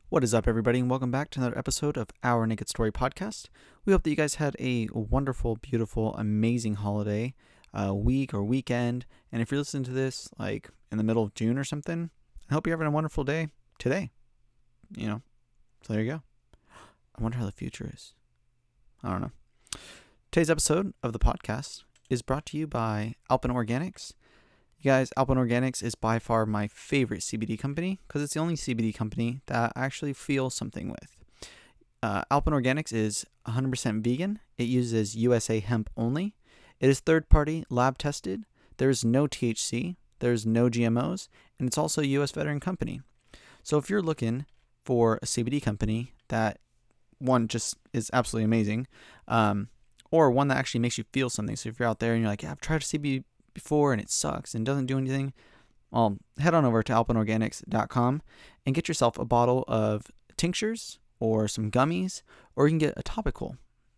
What is up, everybody, and welcome back to another episode of Our Naked Story podcast. We hope that you guys had a wonderful, beautiful, amazing holiday week or weekend. And if you're listening to this like in the middle of June or something, I hope you're having a wonderful day today. So there you go. I wonder how the future is. I don't know. Today's episode of the podcast is brought to you by Alpen Organics. You guys, Alpen Organics is by far my favorite CBD company because it's the only CBD company that I actually feel something with. Alpen Organics is 100% vegan. It uses USA hemp only. It is third-party, lab tested. There's no THC. There's no GMOs. And it's also a US veteran company. So if you're looking for a CBD company that, one, just is absolutely amazing, or one that actually makes you feel something. So if you're out there and you're like, yeah, I've tried CBD before and it sucks and doesn't do anything, well, head on over to alpenorganics.com and get yourself a bottle of tinctures or some gummies, or you can get a topical,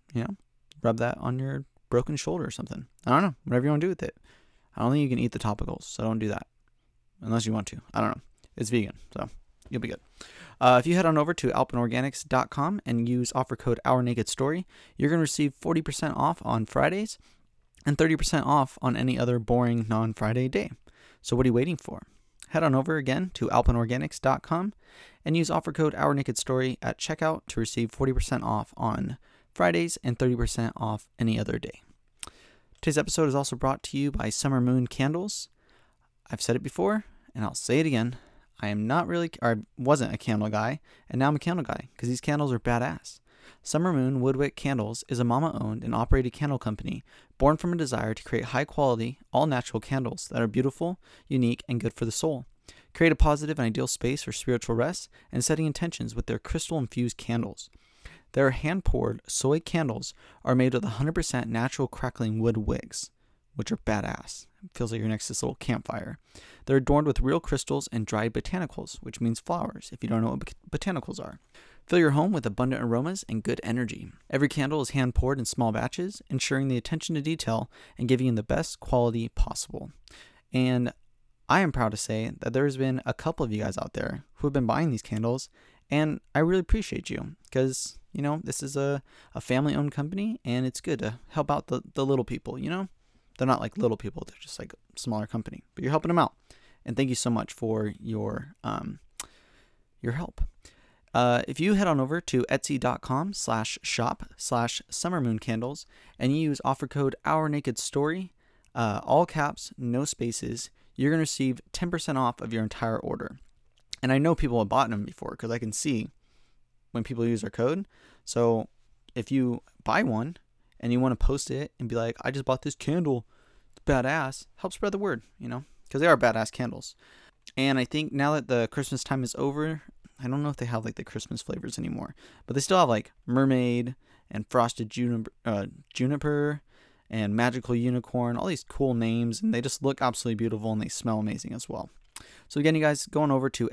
rub that on your broken shoulder or something. I don't know, whatever you want to do with it. I don't think you can eat the topicals, so don't do that unless you want to. I don't know. It's vegan, so you'll be good. If you head on over to alpenorganics.com and use offer code OurNakedStory, you're going to receive 40% off on Fridays and 30% off on any other boring non-Friday day. So what are you waiting for? Head on over again to alpenorganics.com and use offer code OurNakedStory at checkout to receive 40% off on Fridays and 30% off any other day. Today's episode is also brought to you by Summer Moon Candles. I've said it before, and I'll say it again. I wasn't a candle guy, and now I'm a candle guy because these candles are badass. Summer Moon Woodwick Candles is a mama-owned and operated candle company born from a desire to create high-quality, all-natural candles that are beautiful, unique, and good for the soul. Create a positive and ideal space for spiritual rest and setting intentions with their crystal-infused candles. Their hand-poured soy candles are made with 100% natural crackling wood wicks, which are badass. It feels like you're next to this little campfire. They're adorned with real crystals and dried botanicals, which means flowers, if you don't know what botanicals are. Fill your home with abundant aromas and good energy. Every candle is hand-poured in small batches, ensuring the attention to detail and giving you the best quality possible. And I am proud to say that there's been a couple of you guys out there who have been buying these candles, and I really appreciate you because, this is a family-owned company, and it's good to help out the little people, They're not like little people, they're just like a smaller company, but you're helping them out. And thank you so much for your help. If you head on over to etsy.com/shop/summermooncandles and you use offer code OurNakedStory, all caps, no spaces, you're going to receive 10% off of your entire order. And I know people have bought them before because I can see when people use our code. So if you buy one and you want to post it and be like, I just bought this candle, it's badass, help spread the word, because they are badass candles. And I think now that the Christmas time is over, I don't know if they have like the Christmas flavors anymore, but they still have like mermaid and frosted juniper and magical unicorn, all these cool names, and they just look absolutely beautiful and they smell amazing as well. So again, you guys, going over to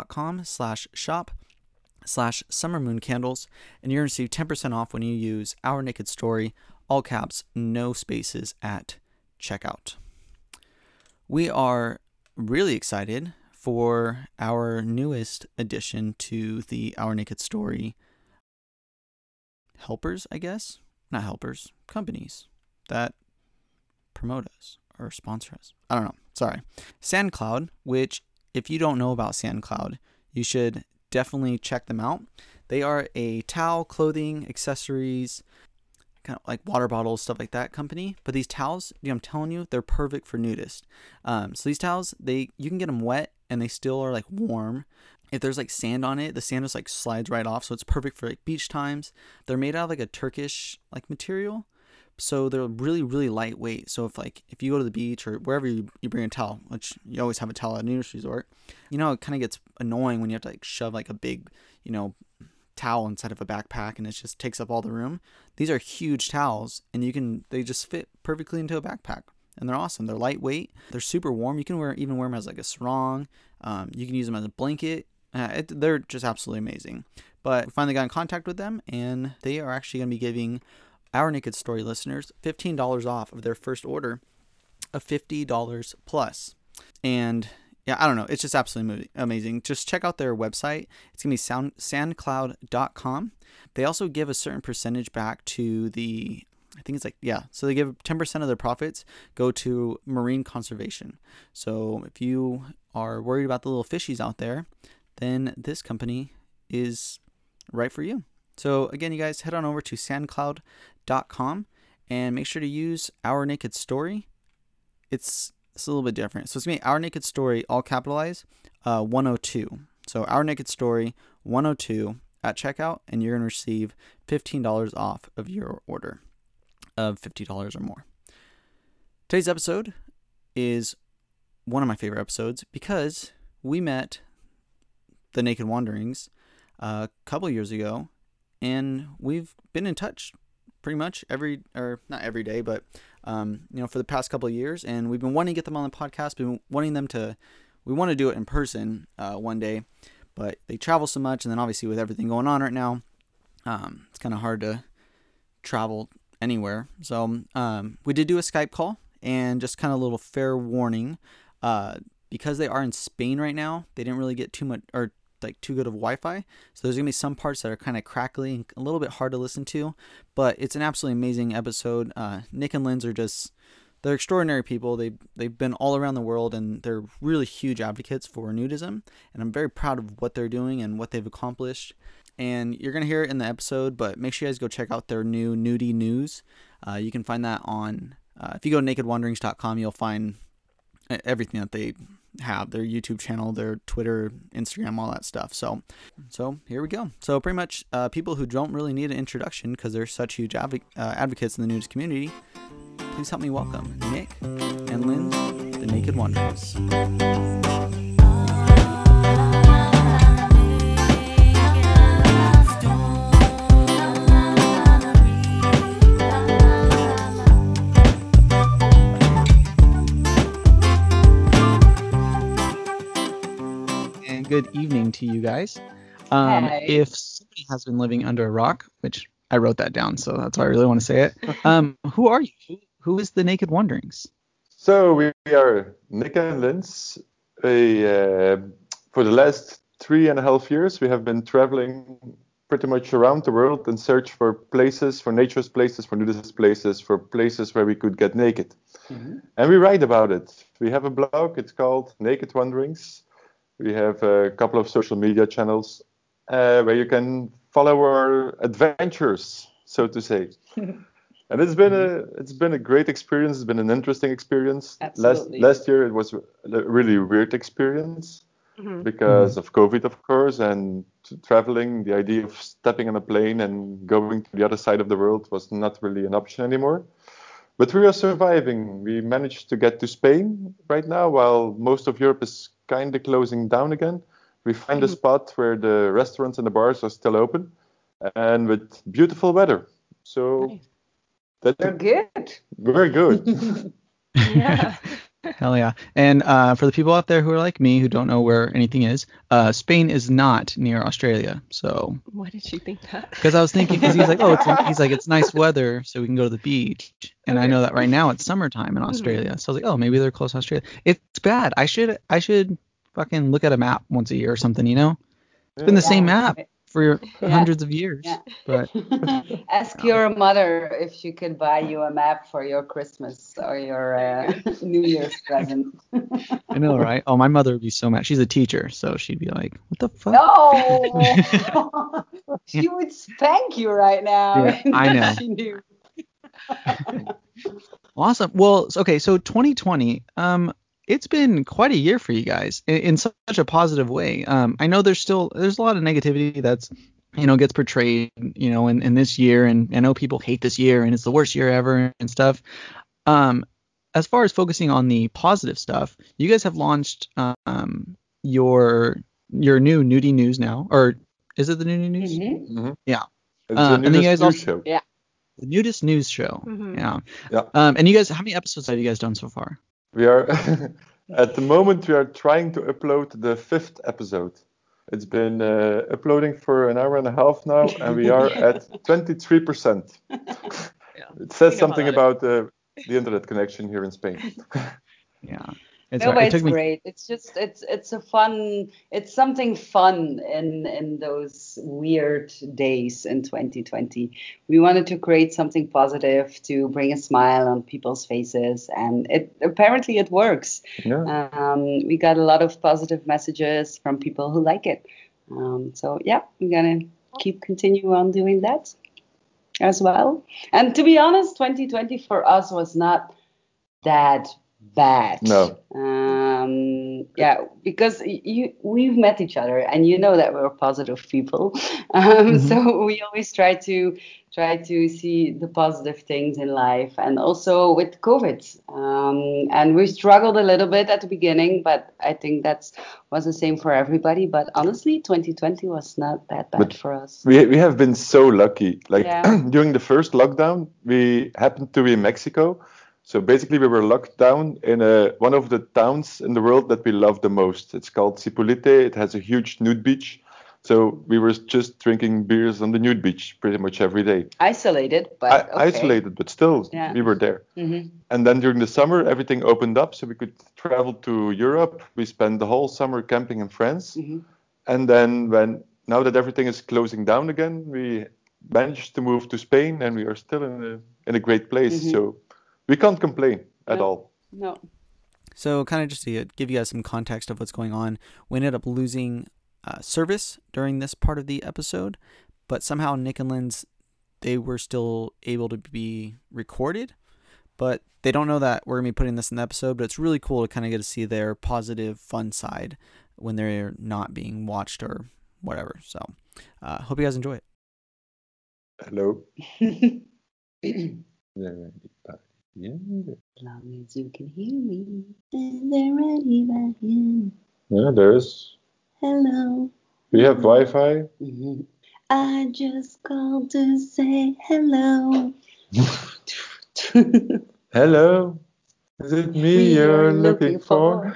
etsy.com/shop/summermooncandles, and you're going to receive 10% off when you use Our Naked Story, all caps, no spaces at checkout. We are really excited for our newest addition to the Our Naked Story helpers, I guess. Not helpers, companies that promote us or sponsor us. I don't know. Sorry. SandCloud, which if you don't know about SandCloud, you should definitely check them out. They are a towel, clothing, accessories, kind of like water bottles, stuff like that company. But these towels, I'm telling you, they're perfect for nudists. So these towels, you can get them wet and they still are like warm. If there's like sand on it, the sand just like slides right off. So it's perfect for like beach times. They're made out of like a Turkish like material. So they're really, really lightweight. So if you go to the beach or wherever you bring a towel, which you always have a towel at a nudist resort, it kind of gets annoying when you have to like shove like a big, towel inside of a backpack and it just takes up all the room. These are huge towels and they just fit perfectly into a backpack. And they're awesome. They're lightweight. They're super warm. You can even wear them as like a sarong. You can use them as a blanket. They're just absolutely amazing. But we finally got in contact with them, and they are actually going to be giving Our Naked Story listeners $15 off of their first order of $50 plus. And yeah, I don't know. It's just absolutely amazing. Just check out their website. It's going to be sandcloud.com. They also give a certain percentage back to the, I think it's like, yeah. So they give 10% of their profits go to marine conservation. So if you are worried about the little fishies out there, then this company is right for you. So again, you guys head on over to sandcloud.com and make sure to use Our Naked Story. It's a little bit different. So it's going to be Our Naked Story, all capitalized, 102. So Our Naked Story 102 at checkout, and you're going to receive $15 off of your order of $50 or more. Today's episode is one of my favorite episodes because we met the Naked Wanderings a couple years ago, and we've been in touch pretty much not every day, but for the past couple of years, and we've been wanting to get them on the podcast, we want to do it in person one day, but they travel so much, and then obviously with everything going on right now, it's kind of hard to travel anywhere. So we did do a Skype call, and just kind of a little fair warning, because they are in Spain right now, they didn't really get too good of Wi-Fi, so there's gonna be some parts that are kind of crackly and a little bit hard to listen to, but it's an absolutely amazing episode. Nick and Linz they're extraordinary people. They've been all around the world, and they're really huge advocates for nudism, and I'm very proud of what they're doing and what they've accomplished. And you're gonna hear it in the episode, but make sure you guys go check out their new nudie news. You can find that on if you go to nakedwanderings.com, you'll find everything that they have, their YouTube channel, their Twitter, Instagram, all that stuff. So here we go. So pretty much people who don't really need an introduction because they're such huge advocates in the nudist community, please help me welcome Nick and Linz, the Naked Wanderers. Good evening to you guys. If somebody has been living under a rock, which I wrote that down, so that's why I really want to say it. Who are you? Who is the Naked Wanderings? So we are Nick and Linz. For the last 3.5 years, we have been traveling pretty much around the world in search for places, for nature's places, for nudist places, for places where we could get naked. Mm-hmm. And we write about it. We have a blog. It's called Naked Wanderings. We have a couple of social media channels where you can follow our adventures, so to say. And it's been a great experience. It's been an interesting experience. Absolutely. Last year it was a really weird experience because of COVID, of course, and traveling. The idea of stepping on a plane and going to the other side of the world was not really an option anymore. But we are surviving. We managed to get to Spain right now, while most of Europe is kind of closing down again. We find a spot where the restaurants and the bars are still open, and with beautiful weather. So we're good. We're good. Yeah. Hell yeah. And for the people out there who are like me, who don't know where anything is, Spain is not near Australia. So why did you think that? Because I was thinking, because he's like, it's nice weather, so we can go to the beach. And I know that right now it's summertime in Australia. So I was like, oh, maybe they're close to Australia. It's bad. I should fucking look at a map once a year or something, you know? It's been the same map for hundreds of years. Yeah. But ask your mother if she could buy you a map for your Christmas or your New Year's present. I know, right? Oh, my mother would be so mad. She's a teacher, so she'd be like, what the fuck? No! She would spank you right now. Yeah, I know. She knew. Awesome. Well, okay, so 2020, it's been quite a year for you guys in such a positive way. I know there's a lot of negativity that's, gets portrayed, in this year, and I know people hate this year and it's the worst year ever and stuff. As far as focusing on the positive stuff, you guys have launched your new nudie news now, or is it the nudie news? Mm-hmm. Mm-hmm. Yeah. It's a nudist news show. Yeah. The nudist news show. Mm-hmm. Yeah. And you guys, how many episodes have you guys done so far? We are at the moment we are trying to upload the 5th episode. It's been uploading for an hour and a half now, and we are at 23%. It says something about the internet connection here in Spain. Yeah. It's No, all right. but It took it's me. great. It's just it's something fun in those weird days in 2020. We wanted to create something positive to bring a smile on people's faces, and it works. Yeah. We got a lot of positive messages from people who like it. So yeah, we're gonna continue on doing that as well. And to be honest, 2020 for us was not that bad. No. Yeah, because we've met each other, and you know that we're positive people. So we always try to see the positive things in life, and also with COVID. And we struggled a little bit at the beginning, but I think that was the same for everybody. But honestly, 2020 was not that bad But for us. we have been so lucky. Like Yeah. during the first lockdown, we happened to be in Mexico. So basically, we were locked down in one of the towns in the world that we love the most. It's called Zipolite. It has a huge nude beach. So we were just drinking beers on the nude beach pretty much every day. Isolated, but okay. Isolated, but still, Yeah. we were there. Mm-hmm. And then during the summer, everything opened up, so we could travel to Europe. We spent the whole summer camping in France. Mm-hmm. And then now that everything is closing down again, we managed to move to Spain, and we are still in a great place. Mm-hmm. So we can't complain at all. No. So kind of just to give you guys some context of what's going on, we ended up losing service during this part of the episode, but somehow Nick and Lynn's, they were still able to be recorded, but they don't know that we're going to be putting this in the episode, but it's really cool to kind of get to see their positive, fun side when they're not being watched or whatever. So hope you guys enjoy it. Hello. As long as you can hear me, is there anybody? Yeah, there is. Hello. We have Wi-Fi. Mm-hmm. I just called to say hello. Hello. Is it me you're looking for?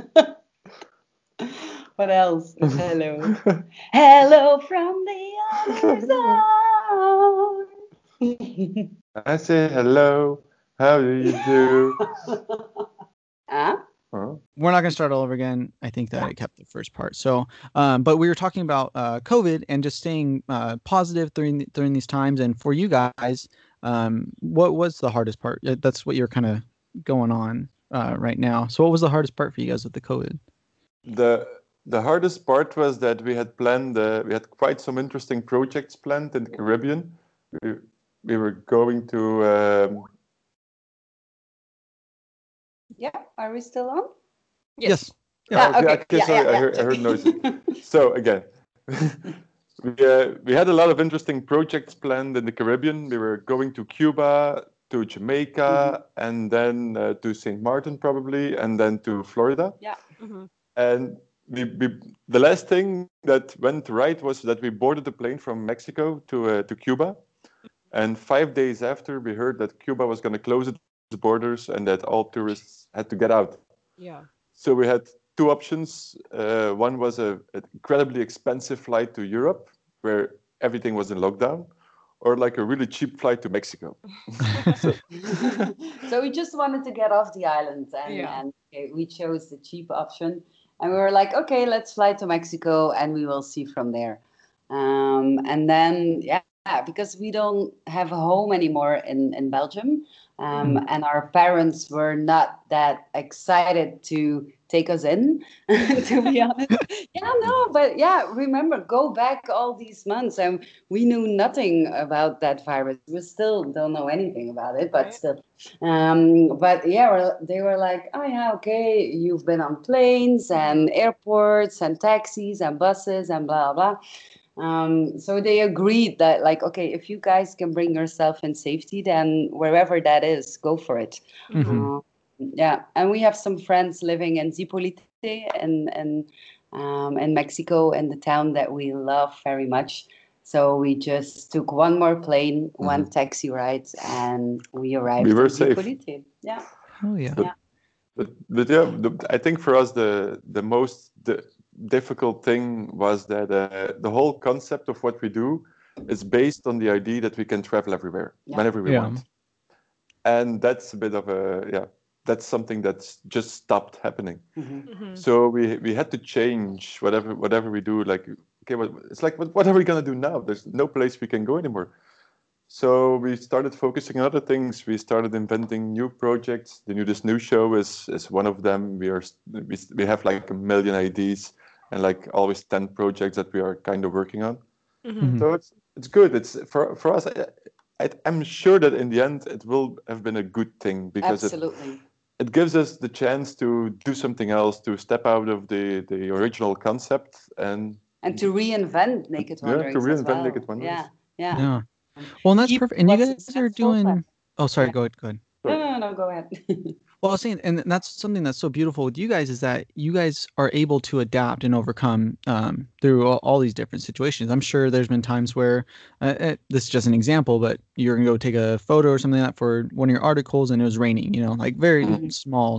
What else? Hello. Hello from the other side. I say hello. How do you do? Huh? We're not going to start all over again. I think that it kept the first part. So, but we were talking about COVID and just staying positive during these times. And for you guys, what was the hardest part? That's what you're kind of going on right now. So, what was the hardest part for you guys with the COVID? The hardest part was that we had planned. We had quite some interesting projects planned in the Caribbean. We were going to. Yeah, are we still on? Yes. Yeah. Okay. Sorry, I heard noises. So again, we had a lot of interesting projects planned in the Caribbean. We were going to Cuba, to Jamaica, and then to St. Martin probably, and then to Florida. Yeah. Mm-hmm. And the last thing that went right was that we boarded the plane from Mexico to Cuba. And 5 days after, we heard that Cuba was going to close its borders and that all tourists had to get out. Yeah. So we had two options. One was an incredibly expensive flight to Europe, where everything was in lockdown, or like a really cheap flight to Mexico. So we just wanted to get off the island, and we chose the cheap option. And we were like, okay, let's fly to Mexico, and we will see from there. And then, because we don't have a home anymore in Belgium, and our parents were not that excited to take us in, to be honest. Remember, go back all these months, and we knew nothing about that virus. We still don't know anything about it, but still. They were like, oh yeah, okay, you've been on planes and airports and taxis and buses and blah, blah. So they agreed that, like, okay, if you guys can bring yourself in safety, then wherever that is, go for it. Mm-hmm. And we have some friends living in Zipolite in Mexico, in the town that we love very much. So we just took one more plane, one taxi ride, and we arrived in Zipolite. Yeah. Oh yeah. I think for us the most difficult thing was that the whole concept of what we do is based on the idea that we can travel everywhere whenever we want, and that's a bit of a that's something that's just stopped happening. Mm-hmm. So we had to change whatever we do. Like, okay, it's like, what are we gonna do now? There's no place we can go anymore. So we started focusing on other things. We started inventing new projects. This new show is one of them. We have like 1 million ideas and like always 10 projects that we are kind of working on. So it's good. It's for us. I'm sure that in the end it will have been a good thing because Absolutely. it gives us the chance to do something else, to step out of the original concept and to reinvent Naked Wanderings to reinvent as well. Naked Wanderings. Yeah. Well, and that's Keep perfect. And you what's guys are successful, doing. Oh, sorry. Yeah. Go ahead. No, go ahead. Well, I was saying, and that's something that's so beautiful with you guys is that you guys are able to adapt and overcome through all these different situations. I'm sure there's been times where this is just an example, but you're gonna go take a photo or something like that for one of your articles, and it was raining. Like very small.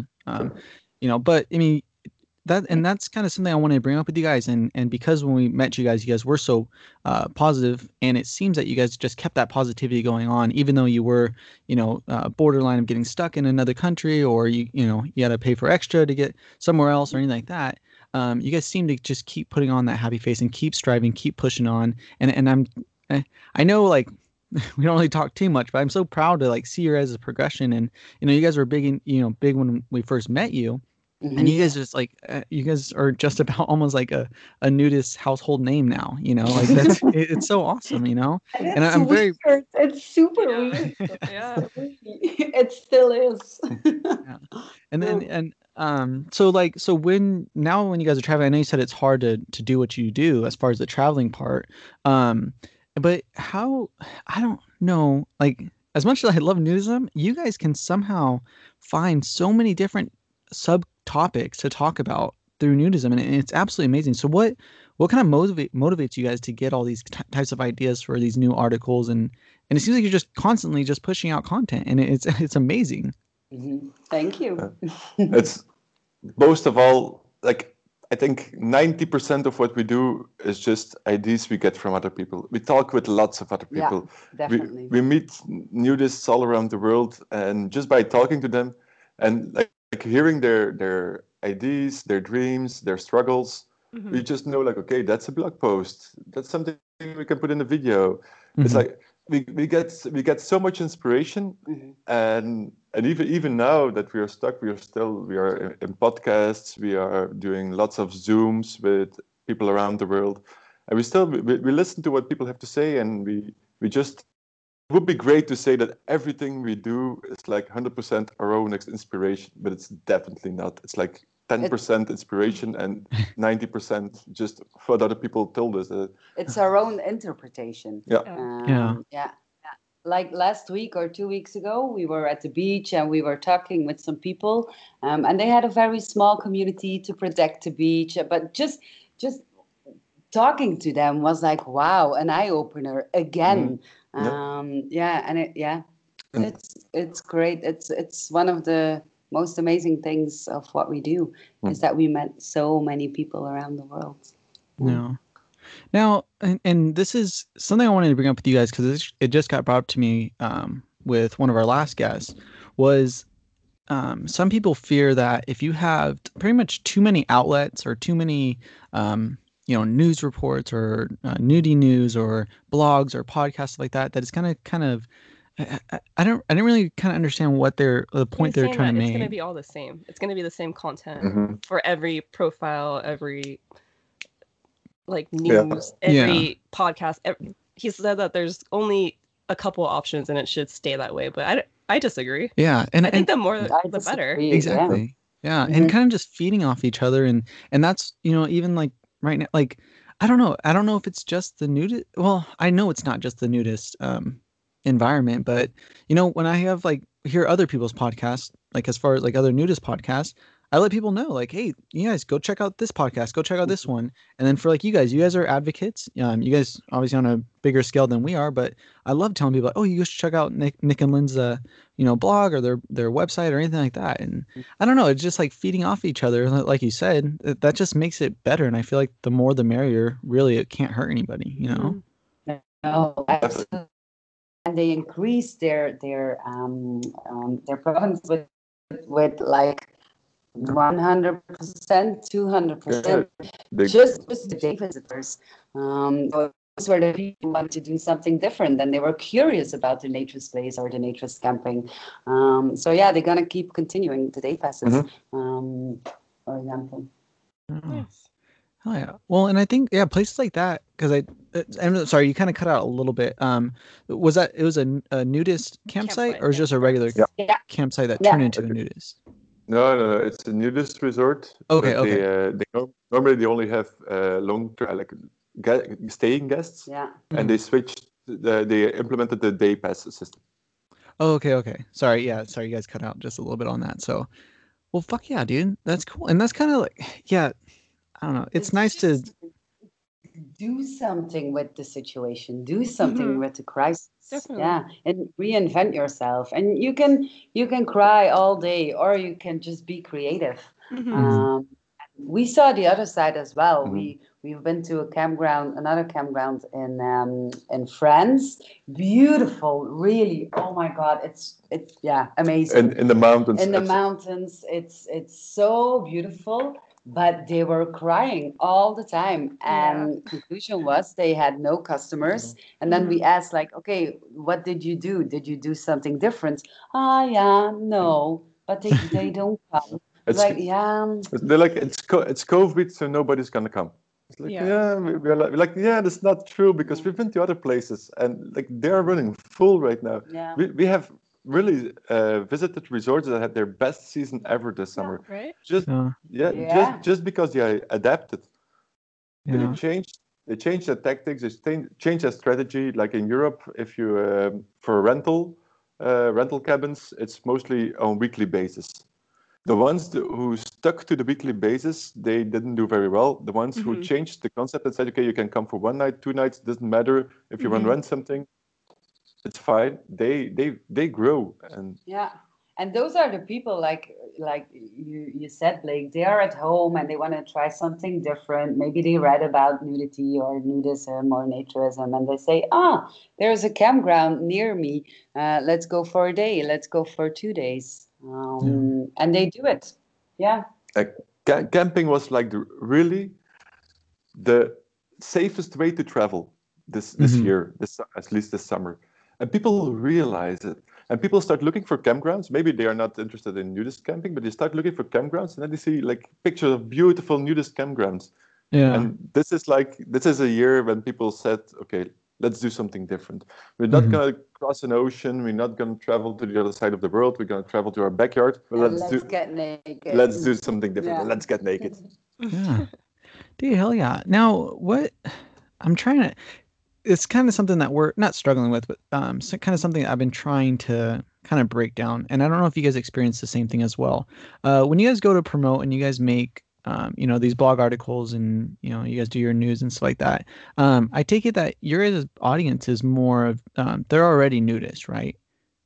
But I mean, that's kind of something I wanted to bring up with you guys, and because when we met you guys were so positive, and it seems that you guys just kept that positivity going on, even though you were borderline of getting stuck in another country, or you had to pay for extra to get somewhere else or anything like that. You guys seem to just keep putting on that happy face and keep striving, keep pushing on, and I know like we don't really talk too much, but I'm so proud to like see your guys' progression, and you guys were big when we first met you. And you guys just like you guys are just about almost like a nudist household name now, like that's it's so awesome, And I'm very weird. It's super weird. Yeah. It still is. yeah. And then so when you guys are traveling, I know you said it's hard to do what you do as far as the traveling part, but how, I don't know, like as much as I love nudism, you guys can somehow find so many different subtopics to talk about through nudism, and it's absolutely amazing. So what kind of motivates you guys to get all these types of ideas for these new articles, and it seems like you're just constantly just pushing out content, and it's amazing. Thank you. It's most of all, like I think 90% of what we do is just ideas we get from other people. We talk with lots of other people. Yeah, definitely. We meet nudists all around the world, and just by talking to them and like hearing their ideas, their dreams, their struggles, we just know like, okay, that's a blog post. That's something we can put in a video. It's like we get so much inspiration, and even now that we are stuck, we are in podcasts, we are doing lots of Zooms with people around the world, and we listen to what people have to say, and we just. It would be great to say that everything we do is like 100% our own inspiration, but it's definitely not. It's like 10% inspiration and 90% just what other people told us. It's our own interpretation. Yeah. Yeah. Like last week or 2 weeks ago, we were at the beach and we were talking with some people, and they had a very small community to protect the beach, but just talking to them was like, wow, an eye-opener again. It's great. It's one of the most amazing things of what we do is that we met so many people around the world. No. Now, and this is something I wanted to bring up with you guys because it just got brought up to me with one of our last guests was some people fear that if you have pretty much too many outlets or too many news reports or nudie news or blogs or podcasts like that it's kind of I didn't really kind of understand what the point they're trying to make. It's going to be all the same. It's going to be the same content for every profile, every like news, every podcast. He said that there's only a couple options and it should stay that way, but I disagree. Yeah, and I think the more the better. Exactly. Yeah, and kind of just feeding off each other, and that's even like right now, like I don't know if it's just the nudist. Well, I know it's not just the nudist environment, but when I have like hear other people's podcasts, like as far as like other nudist podcasts, I let people know like, hey, you guys go check out this podcast, go check out this one. And then for like you guys are advocates. You guys obviously on a bigger scale than we are, but I love telling people, like, oh, you should check out Nick and Lynn's blog or their website or anything like that. And I don't know, it's just like feeding off each other, like you said. That just makes it better. And I feel like the more the merrier. Really, it can't hurt anybody, No, absolutely. And they increase their presence with with like 100%, 200%, They, just the day visitors. So those were the people who wanted to do something different, and they were curious about the naturist place or the naturist camping. So yeah, they're gonna keep continuing the day passes, for example. Nice. Oh yeah. Well, and I think places like that because I'm sorry, you kind of cut out a little bit. Was it was a nudist campsite or just a regular campsite that turned into a nudist? No, it's a nudist resort. Okay, but normally they only have long-term staying guests. Yeah. And they switched. They implemented the day pass system. Oh, okay. Sorry, you guys cut out just a little bit on that. So, well, fuck yeah, dude, that's cool, and that's kind of like, yeah, I don't know. It's nice to do something with the situation, do something with the crisis. Definitely. Yeah, and reinvent yourself. And you can cry all day, or you can just be creative. We saw the other side as well. We've been to another campground in France. Beautiful, really. Oh my God, it's amazing. In the mountains. In the mountains, it's so beautiful. But they were crying all the time, and conclusion was they had no customers. And then we asked, like, okay, what did you do? Did you do something different? No, but they don't come. It's like, they're like, it's COVID, so nobody's gonna come. It's like, we're like, that's not true, because we've been to other places and like they're running full right now. Yeah. We have really visited resorts that had their best season ever this summer. Right. Just because they adapted. They changed their tactics. They changed their strategy. Like in Europe, if you for rental cabins, it's mostly on weekly basis. The ones who stuck to the weekly basis, they didn't do very well. The ones who changed the concept and said, okay, you can come for 1 night, 2 nights, doesn't matter. If you want to rent something, it's fine. They grow. And those are the people, like you said, Blake, they are at home and they want to try something different. Maybe they read about nudity or nudism or naturism, and they say, there's a campground near me. Let's go for a day. Let's go for 2 days. And they do it. Yeah. Camping was like really the safest way to travel this year, at least this summer. And people realize it. And people start looking for campgrounds. Maybe they are not interested in nudist camping, but they start looking for campgrounds, and then they see like pictures of beautiful nudist campgrounds. Yeah. And this is a year when people said, okay, let's do something different. We're not going to cross an ocean. We're not going to travel to the other side of the world. We're going to travel to our backyard. But let's get naked. Let's do something different. Yeah. Let's get naked. Yeah. Dude, hell yeah. Now, what I'm trying to... It's kind of something that we're not struggling with, but kind of something that I've been trying to kind of break down. And I don't know if you guys experience the same thing as well. When you guys go to promote and you guys make, these blog articles and, you guys do your news and stuff like that. I take it that your audience is more of, they're already nudist, right?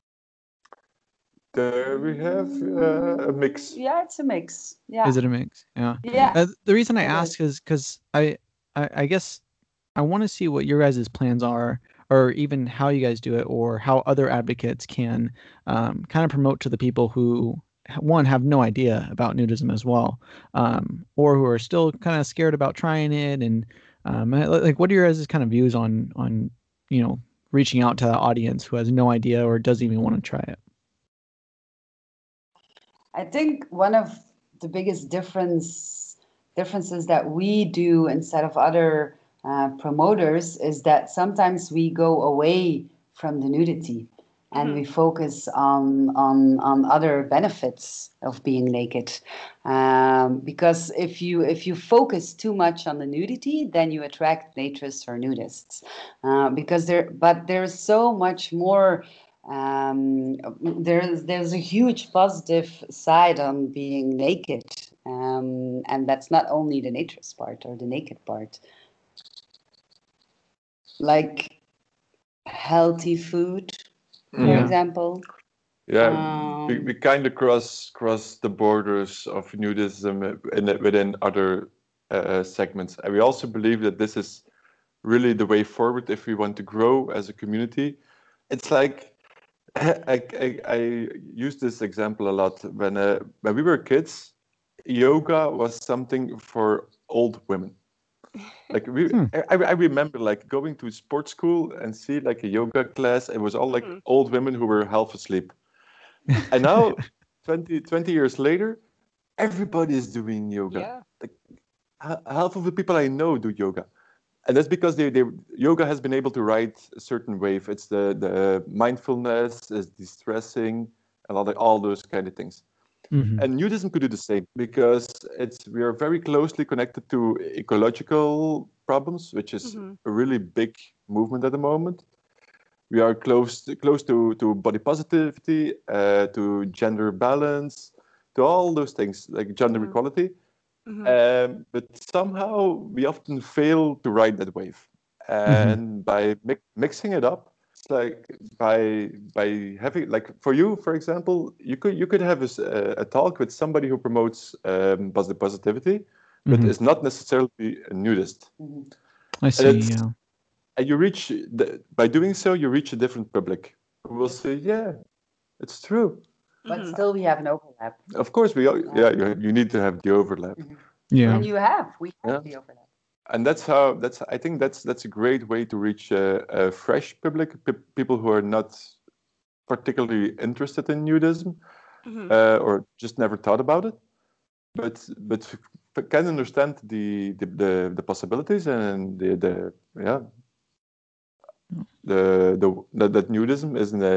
There we have a mix. Yeah, it's a mix. Yeah. Is it a mix? Yeah. Yeah. The reason I ask is because I guess I want to see what your guys' plans are, or even how you guys do it, or how other advocates can kind of promote to the people who, one, have no idea about nudism as well, or who are still kind of scared about trying it. And like, what are your guys' kind of views on reaching out to the audience who has no idea or doesn't even want to try it? I think one of the biggest differences that we do instead of other promoters is that sometimes we go away from the nudity and we focus on other benefits of being naked, because if you focus too much on the nudity, then you attract naturists or nudists, because there's so much more. There's a huge positive side on being naked, and that's not only the naturist part or the naked part. Like healthy food, for example. Yeah, we kind of cross the borders of nudism within other segments. And we also believe that this is really the way forward if we want to grow as a community. It's like I use this example a lot. When we were kids, yoga was something for old women. Like I remember like going to sports school and see like a yoga class. It was all like old women who were half asleep. And now, 20 years later, everybody is doing yoga. Yeah. Like half of the people I know do yoga. And that's because yoga has been able to ride a certain wave. It's the mindfulness, is distressing, and all those kind of things. Mm-hmm. And nudism could do the same because we are very closely connected to ecological problems, which is a really big movement at the moment. We are close to body positivity, to gender balance, to all those things like gender equality. But somehow we often fail to ride that wave. And by mixing it up, it's like by having, like for you, for example, you could have a talk with somebody who promotes positivity, but is not necessarily a nudist. I see. Yeah. And you reach by doing so, you reach a different public who will say, "Yeah, it's true." But still, we have an overlap. Of course, you need to have the overlap. Yeah. And we have the overlap. And I think that's a great way to reach a fresh public, people who are not particularly interested in nudism or just never thought about it, but can understand the possibilities and that nudism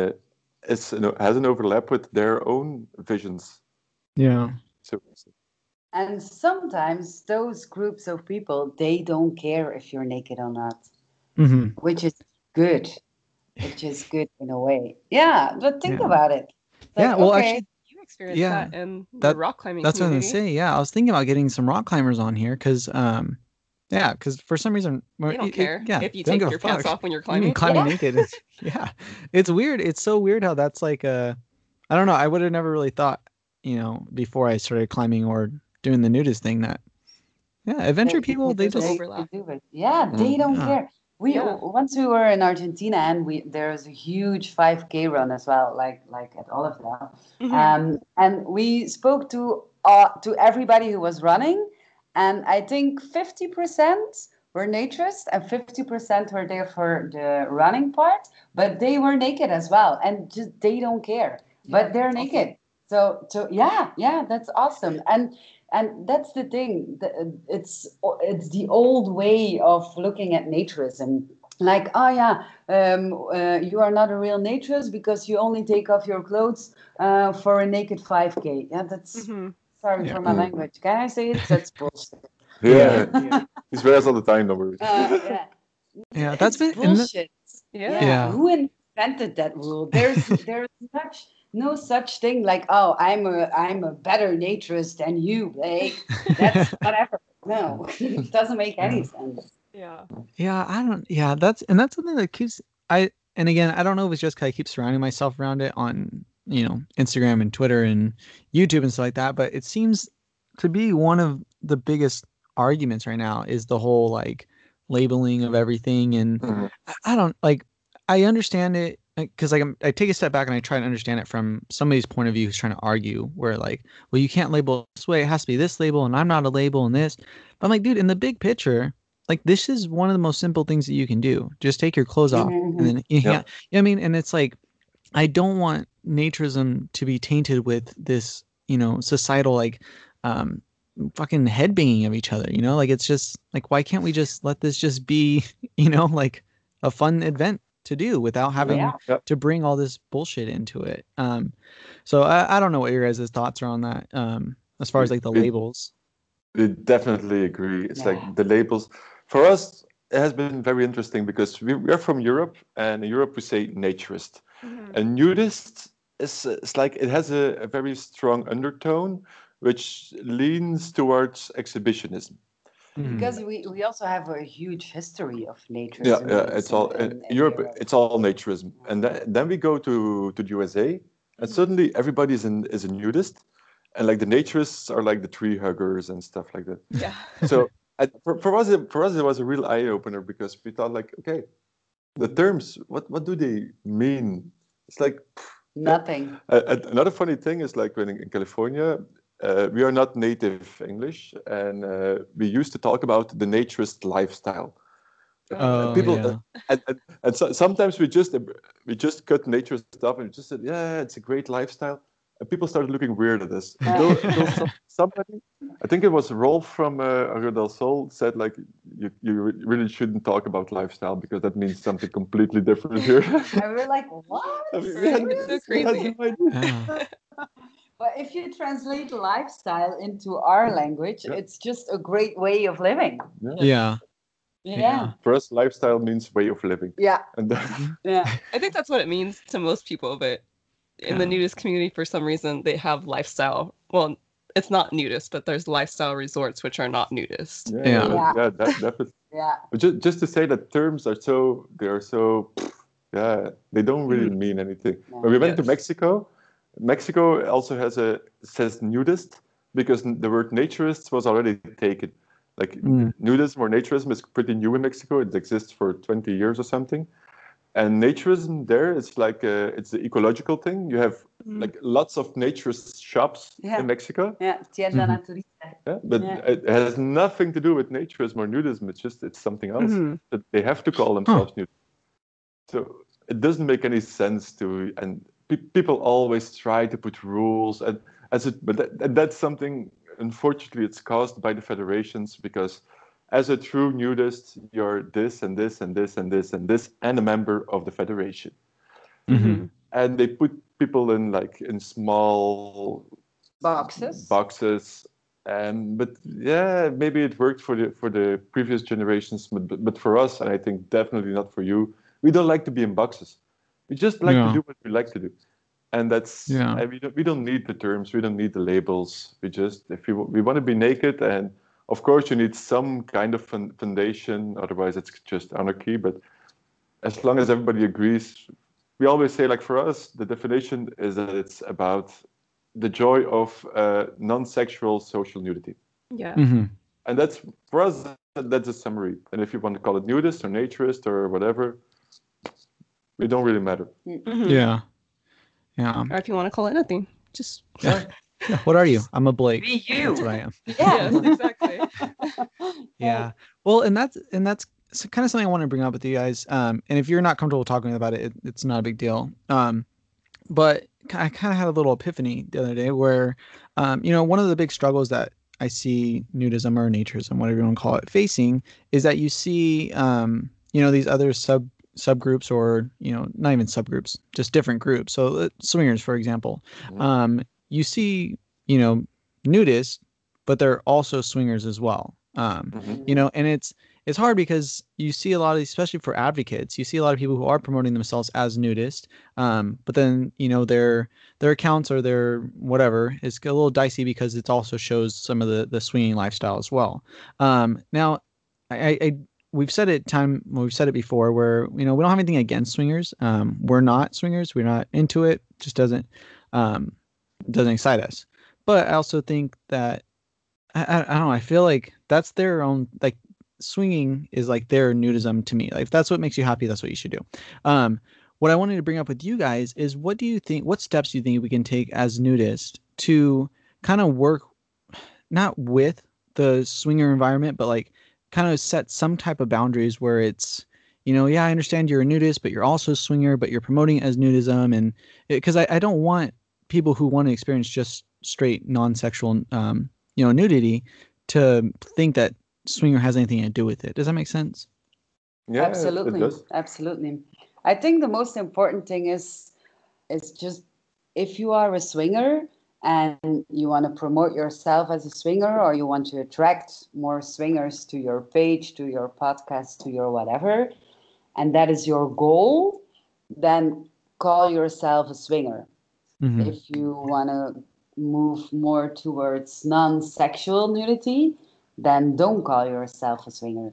has an overlap with their own visions. Yeah. So. And sometimes those groups of people, they don't care if you're naked or not, which is good. Which is good in a way. Yeah, but think about it. Like, well, actually, you experienced that in the rock climbing That's community. what I'm going to say. Yeah, I was thinking about getting some rock climbers on here because, because for some reason... They don't care if you take your pants off when you're climbing. Climbing naked. Yeah. It's weird. It's so weird how that's like I don't know. I would have never really thought, before I started climbing or doing the nudist thing that adventure people they just overlap. They don't care. Once we were in Argentina and there's a huge 5K run as well, like at Olivdale, and we spoke to everybody who was running, and I think 50% were naturists and 50% were there for the running part, but they were naked as well, and just they don't care, but they're naked. So that's awesome. And that's the thing. It's the old way of looking at naturism. Like, you are not a real naturist because you only take off your clothes for a naked 5K. Yeah, that's sorry for my language. Can I say it? That's bullshit. Yeah. He swears all the time, no worries. That's been bullshit. Who invented that rule? There's no such thing like, oh, I'm a better naturist than you, Blake. That's whatever. No, it doesn't make any sense. That's something that keeps and again, I don't know if it's just because I keep surrounding myself around it on Instagram and Twitter and YouTube and stuff like that, but it seems to be one of the biggest arguments right now is the whole like labeling of everything. And I don't I understand it because I take a step back and I try to understand it from somebody's point of view who's trying to argue where like, well, you can't label this way, it has to be this label and I'm not a label and this. But I'm like, dude, in the big picture, like this is one of the most simple things that you can do. Just take your clothes off and then I mean, and it's like I don't want naturism to be tainted with this, societal like fucking headbanging of each other, like it's just like, why can't we just let this just be, like a fun event to do without having to bring all this bullshit into it. So I don't know what your guys' thoughts are on that as far as like the labels. We definitely agree. It's like the labels for us, it has been very interesting because we are from Europe, and in Europe we say naturist. And nudist is like, it has a very strong undertone which leans towards exhibitionism. Because we also have a huge history of naturism. It's all in Europe. It's all naturism, and then we go to the USA, and suddenly everybody is a nudist, and like the naturists are like the tree huggers and stuff like that. Yeah. So for us it was a real eye opener because we thought like, okay, the terms, what do they mean? It's like nothing. Another funny thing is like when in California, we are not native English, and we used to talk about the naturist lifestyle. People and so, sometimes we just cut nature stuff and just said, yeah, it's a great lifestyle, and people started looking weird at us. Somebody, I think it was Rolf from Arroyo del Sol, said like, you really shouldn't talk about lifestyle because that means something completely different here. And we're like, what? It's so crazy. But if you translate lifestyle into our language, it's just a great way of living. Yeah. For us, lifestyle means way of living. Yeah. And I think that's what it means to most people, but in the nudist community, for some reason, they have lifestyle. Well, it's not nudist, but there's lifestyle resorts which are not nudist. Definitely. Yeah. But just to say that terms are so, they don't really mean anything. No. When we went to Mexico also says nudist because the word naturist was already taken. Like nudism or naturism is pretty new in Mexico. It exists for 20 years or something. And naturism there, it's like it's the ecological thing. You have like lots of naturist shops in Mexico. Yeah, tienda naturista. Yeah, but it has nothing to do with naturism or nudism. It's something else that they have to call themselves nudist. So it doesn't make any sense to, and people always try to put rules, and that's something. Unfortunately, it's caused by the federations because as a true nudist, you're this and this and this and this and this and a member of the federation. Mm-hmm. And they put people in small boxes. But yeah, maybe it worked for the previous generations, but for us, and I think definitely not for you, we don't like to be in boxes. We just like to do what we like to do. And that's and we don't need the terms, we don't need the labels. We just we want to be naked, and of course you need some kind of foundation, otherwise it's just anarchy. But as long as everybody agrees, we always say like for us the definition is that it's about the joy of non-sexual social nudity. Yeah. Mm-hmm. And that's for us that's a summary. And if you want to call it nudist or naturist or whatever, it don't really matter. Mm-hmm. Yeah. Or if you want to call it nothing, just what are you? I'm a Blake. Be you. That's what I am. Yeah. Yes, exactly. Yeah. Well, and that's kind of something I want to bring up with you guys. And if you're not comfortable talking about it, it's not a big deal. But I kind of had a little epiphany the other day where, one of the big struggles that I see nudism or naturism, whatever you want to call it, facing is that you see, these other subgroups or not even subgroups, just different groups. So swingers, for example, you see nudists, but they're also swingers as well. And it's hard because you see a lot of these, especially for advocates, you see a lot of people who are promoting themselves as nudist, but then their accounts or their whatever is a little dicey because it also shows some of the swinging lifestyle as well. Now we've said it before where we don't have anything against swingers. We're not swingers, we're not into it, just doesn't excite us. But I also think that I don't know, I feel like that's their own, like swinging is like their nudism to me. Like if that's what makes you happy, that's what you should do. What I wanted to bring up with you guys is what steps do you think we can take as nudists to kind of work not with the swinger environment, but like kind of set some type of boundaries where it's, I understand you're a nudist, but you're also a swinger, but you're promoting it as nudism. And because I don't want people who want to experience just straight non-sexual, nudity to think that swinger has anything to do with it. Does that make sense? Yeah, absolutely. It does. Absolutely. I think the most important thing is just if you are a swinger and you want to promote yourself as a swinger, or you want to attract more swingers to your page, to your podcast, to your whatever, and that is your goal, then call yourself a swinger. Mm-hmm. If you want to move more towards non-sexual nudity, then don't call yourself a swinger.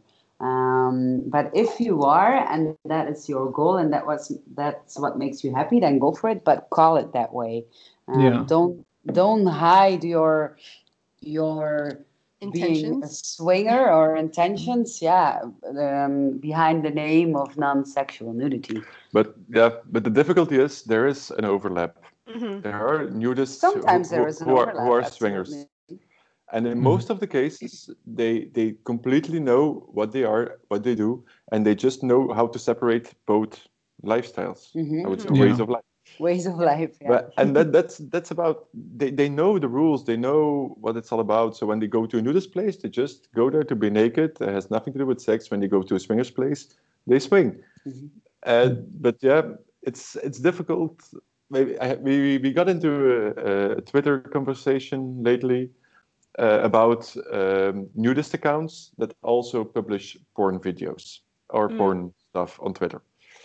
But if you are, and that is your goal, and that's what makes you happy, then go for it. But call it that way. Don't hide your being a swinger or intentions, behind the name of non-sexual nudity. But the difficulty is there is an overlap. Mm-hmm. There are nudists Sometimes there is an overlap, who are swingers. And in most of the cases, they completely know what they are, what they do, and they just know how to separate both lifestyles. I would say ways of life. Ways of life, yeah. But, and that's about, they know the rules, they know what it's all about. So when they go to a nudist place, they just go there to be naked. It has nothing to do with sex. When they go to a swingers place, they swing. But yeah, it's difficult. Maybe we got into a Twitter conversation lately about nudist accounts that also publish porn videos or porn stuff on Twitter.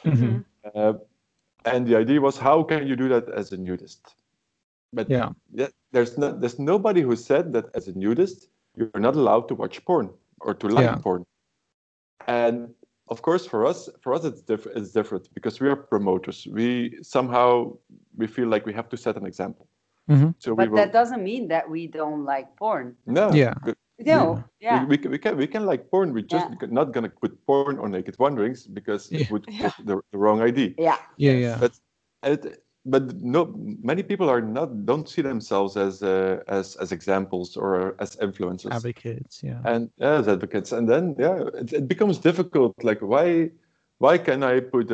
And the idea was, how can you do that as a nudist? But there's nobody who said that as a nudist you're not allowed to watch porn or to like porn. And of course, for us it's different because we are promoters. We feel like we have to set an example. So that doesn't mean that we don't like porn. No. Yeah. No. We can like porn. We're just not gonna put porn on Naked Wanderings because it would give the wrong idea. Yeah. But many people don't see themselves as examples or as influencers. Advocates, And as advocates, and then it becomes difficult. Like why can I put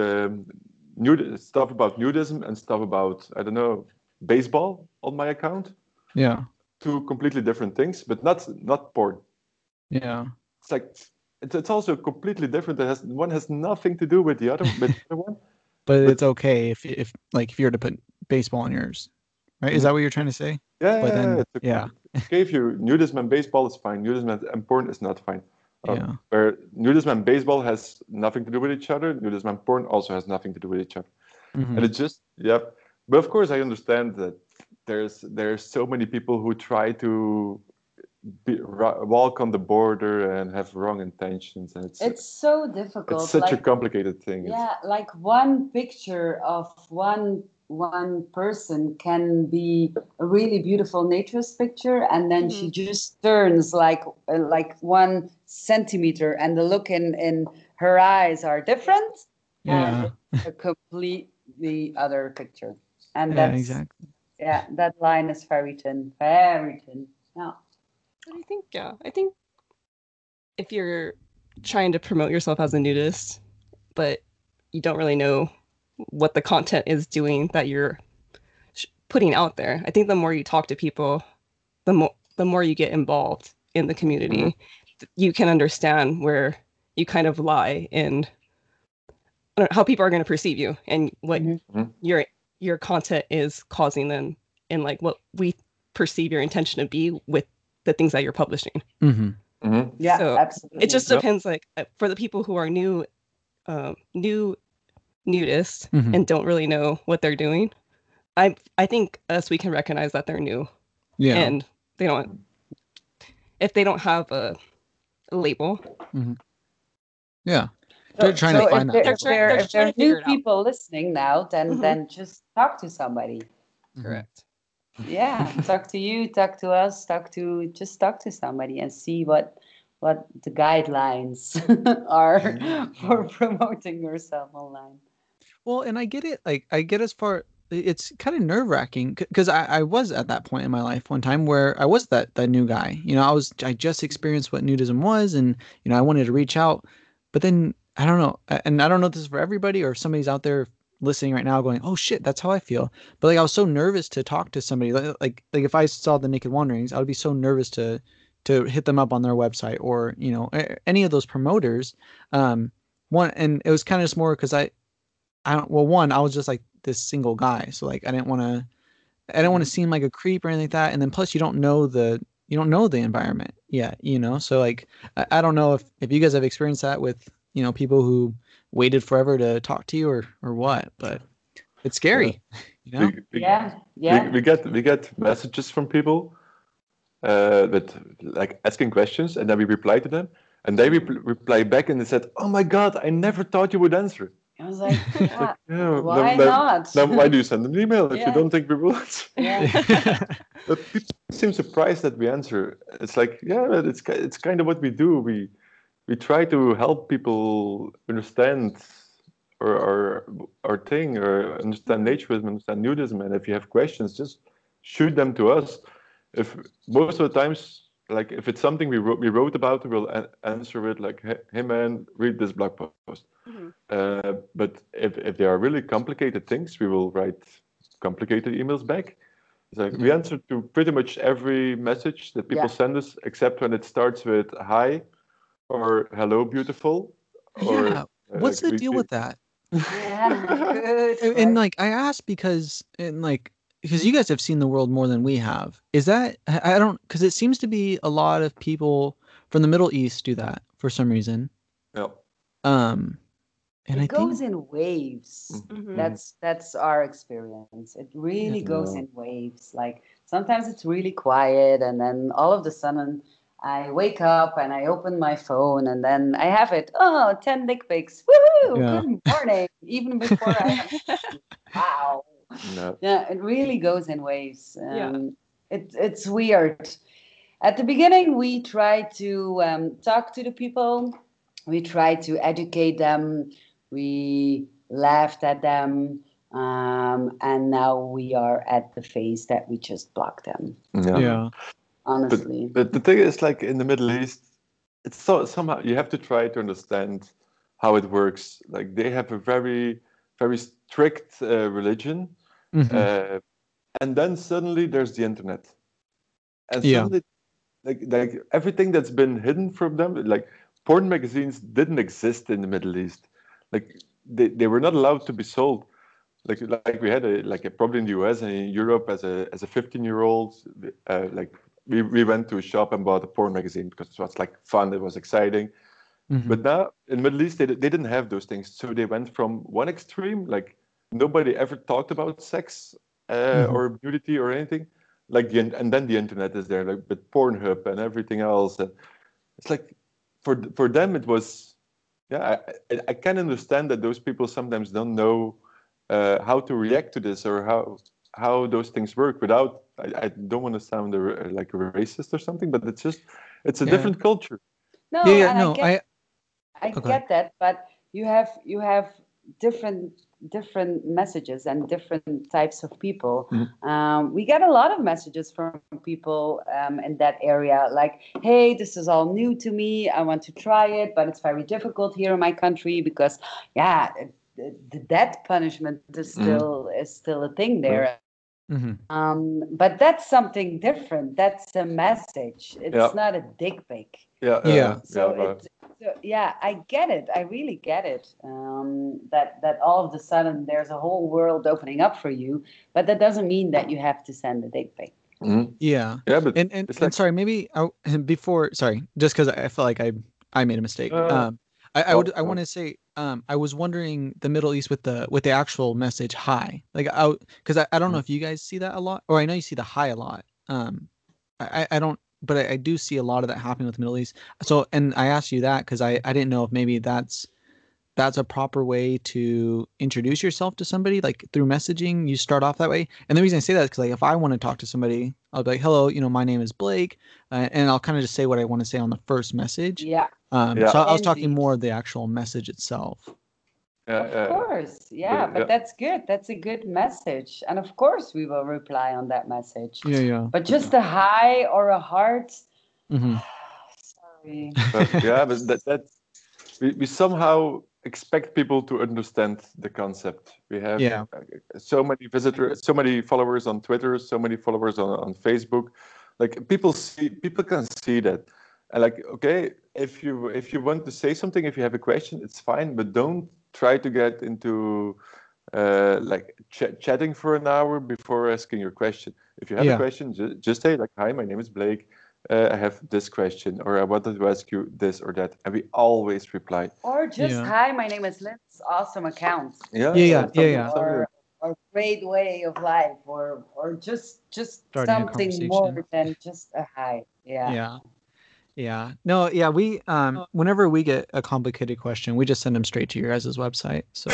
stuff about nudism and stuff about, I don't know, baseball on my account? Yeah. Two completely different things, but not porn. Yeah. It's like it's also completely different. One has nothing to do with the other one. But it's okay if you were to put baseball on yours, right? Is that what you're trying to say? Yeah. But then, it's okay. Okay, if you nudism and baseball is fine. Nudism and porn is not fine. Where nudism and baseball has nothing to do with each other, nudism and porn also has nothing to do with each other. And it's just But of course, I understand that there's so many people who try to walk on the border and have wrong intentions, and it's so difficult. It's such a complicated thing. Yeah, like one picture of one person can be a really beautiful naturist picture, and then she just turns like 1 centimeter, and the look in her eyes are different. And it's a completely other picture. And that's exactly. Yeah, that line is very thin, very thin. Yeah. I think if you're trying to promote yourself as a nudist, but you don't really know what the content is doing that you're putting out there, I think the more you talk to people, the more you get involved in the community, you can understand where you kind of lie in how people are going to perceive you and what your content is causing them, and like what we perceive your intention to be with the things that you're publishing. Yeah, so absolutely. It just depends. Like for the people who are new nudists and don't really know what they're doing, I think we can recognize that they're new. Yeah. And if they don't have a label. Yeah. They're trying to find that. If there are new people listening now, then just talk to somebody. Correct. Yeah, talk to you, talk to us, talk to somebody and see what the guidelines are for promoting yourself online. Well, and I get it. Like I get as far. It's kind of nerve-wracking because I was at that point in my life one time where I was that new guy. You know, I just experienced what nudism was, and I wanted to reach out, but then I don't know, and I don't know if this is for everybody or if somebody's out there listening right now going, oh shit, that's how I feel. But like I was so nervous to talk to somebody. Like if I saw the Naked Wanderings, I would be so nervous to hit them up on their website or any of those promoters. And it was kind of just more because I was just like this single guy, so like I didn't want to seem like a creep or anything like that. And then plus you don't know the environment yet, so like I don't know if you guys have experienced that with people who waited forever to talk to you or what, but it's scary. We get messages from people that like asking questions, and then we reply to them, and they reply back and they said, oh my god, I never thought you would answer. Oh was like, yeah, Yeah, why not? Then why do you send an email if you Yeah. don't think we will answer? Yeah. But people seem surprised that we answer. It's like, yeah, but it's kind of what we do. We try to help people understand our thing, or understand naturism, understand nudism. And if you have questions, just shoot them to us. If most of the times, like if it's something we wrote about, we'll answer it like, hey man, read this blog post. But if they are really complicated things, we will write complicated emails back. It's like we answer to pretty much every message that people send us, except when it starts with hi or hello, beautiful. Or, Yeah. What's the deal with that? Yeah, good. And like I asked because you guys have seen the world more than we have. Is that I don't because it seems to be a lot of people from the Middle East do that for some reason. Yeah. And it I goes think in waves. Mhm. That's our experience. It really goes in waves. Like sometimes it's really quiet, and then all of a sudden I wake up and I open my phone, and then I have it. Oh, 10 dick pics. Woohoo! Yeah. Good morning. Even before I wow. No. Yeah, it really goes in waves. Yeah. It's weird. At the beginning, we try to talk to the people. We try to educate them. We laughed at them. And now we are at the phase that we just block them, yeah. honestly. But the thing is, like in the Middle East, it's somehow you have to try to understand how it works. Like they have a very, very strict religion, and then suddenly there's the internet, and Yeah. suddenly, like everything that's been hidden from them, like porn magazines didn't exist in the Middle East. Like they were not allowed to be sold. Like we had a problem in the US and in Europe as a 15-year-old. Like we went to a shop and bought a porn magazine because it was like fun, it was exciting. But now in the Middle East they didn't have those things, so they went from one extreme, like nobody ever talked about sex or nudity or anything, and then the internet is there, like with Pornhub and everything else, and it's like for them it was, yeah, I can understand that those people sometimes don't know how to react to this, or how those things work without. I don't want to sound like a racist or something, but it's a different culture. No, Yeah. and No. I get that, but you have different messages and different types of people. We get a lot of messages from people in that area, like, "Hey, this is all new to me. I want to try it, but it's very difficult here in my country because, yeah, the death punishment is still a thing there." But that's something different. That's a message. It's not a dick pic. Yeah, I get it. I really get it. That all of a sudden there's a whole world opening up for you, but that doesn't mean that you have to send a dick pic. Yeah. But and sorry, maybe sorry, just because I felt like I made a mistake. I want to say I was wondering the Middle East with the actual message hi, like because I don't know if you guys see that a lot, or I know you see the hi a lot. I don't, but I do see a lot of that happening with the Middle East. So, and I asked you that because I didn't know if maybe that's a proper way to introduce yourself to somebody, like through messaging. You start off that way, and the reason I say that is because like if I want to talk to somebody, I'll be like, "Hello, my name is Blake," and I'll kind of just say what I want to say on the first message. Yeah. So I was talking more of the actual message itself. Of course, yeah, but that's good. That's a good message, and of course we will reply on that message. Yeah. But just a hi or a heart. Sorry. But we somehow expect people to understand the concept. We have so many visitors, so many followers on Twitter, so many followers on Facebook. Like people can see that, and like, okay, if you want to say something, if you have a question, it's fine, but don't try to get into like chatting for an hour before asking your question. If you have a question, just say like, "Hi, my name is Blake. I have this question," or "I wanted to ask you this or that," and we always reply. Or just, "Hi, my name is Linz. Awesome account." Or great way of life, or just starting something more than just a hi. Yeah. Yeah. No, yeah, we whenever we get a complicated question, we just send them straight to your guys' website. So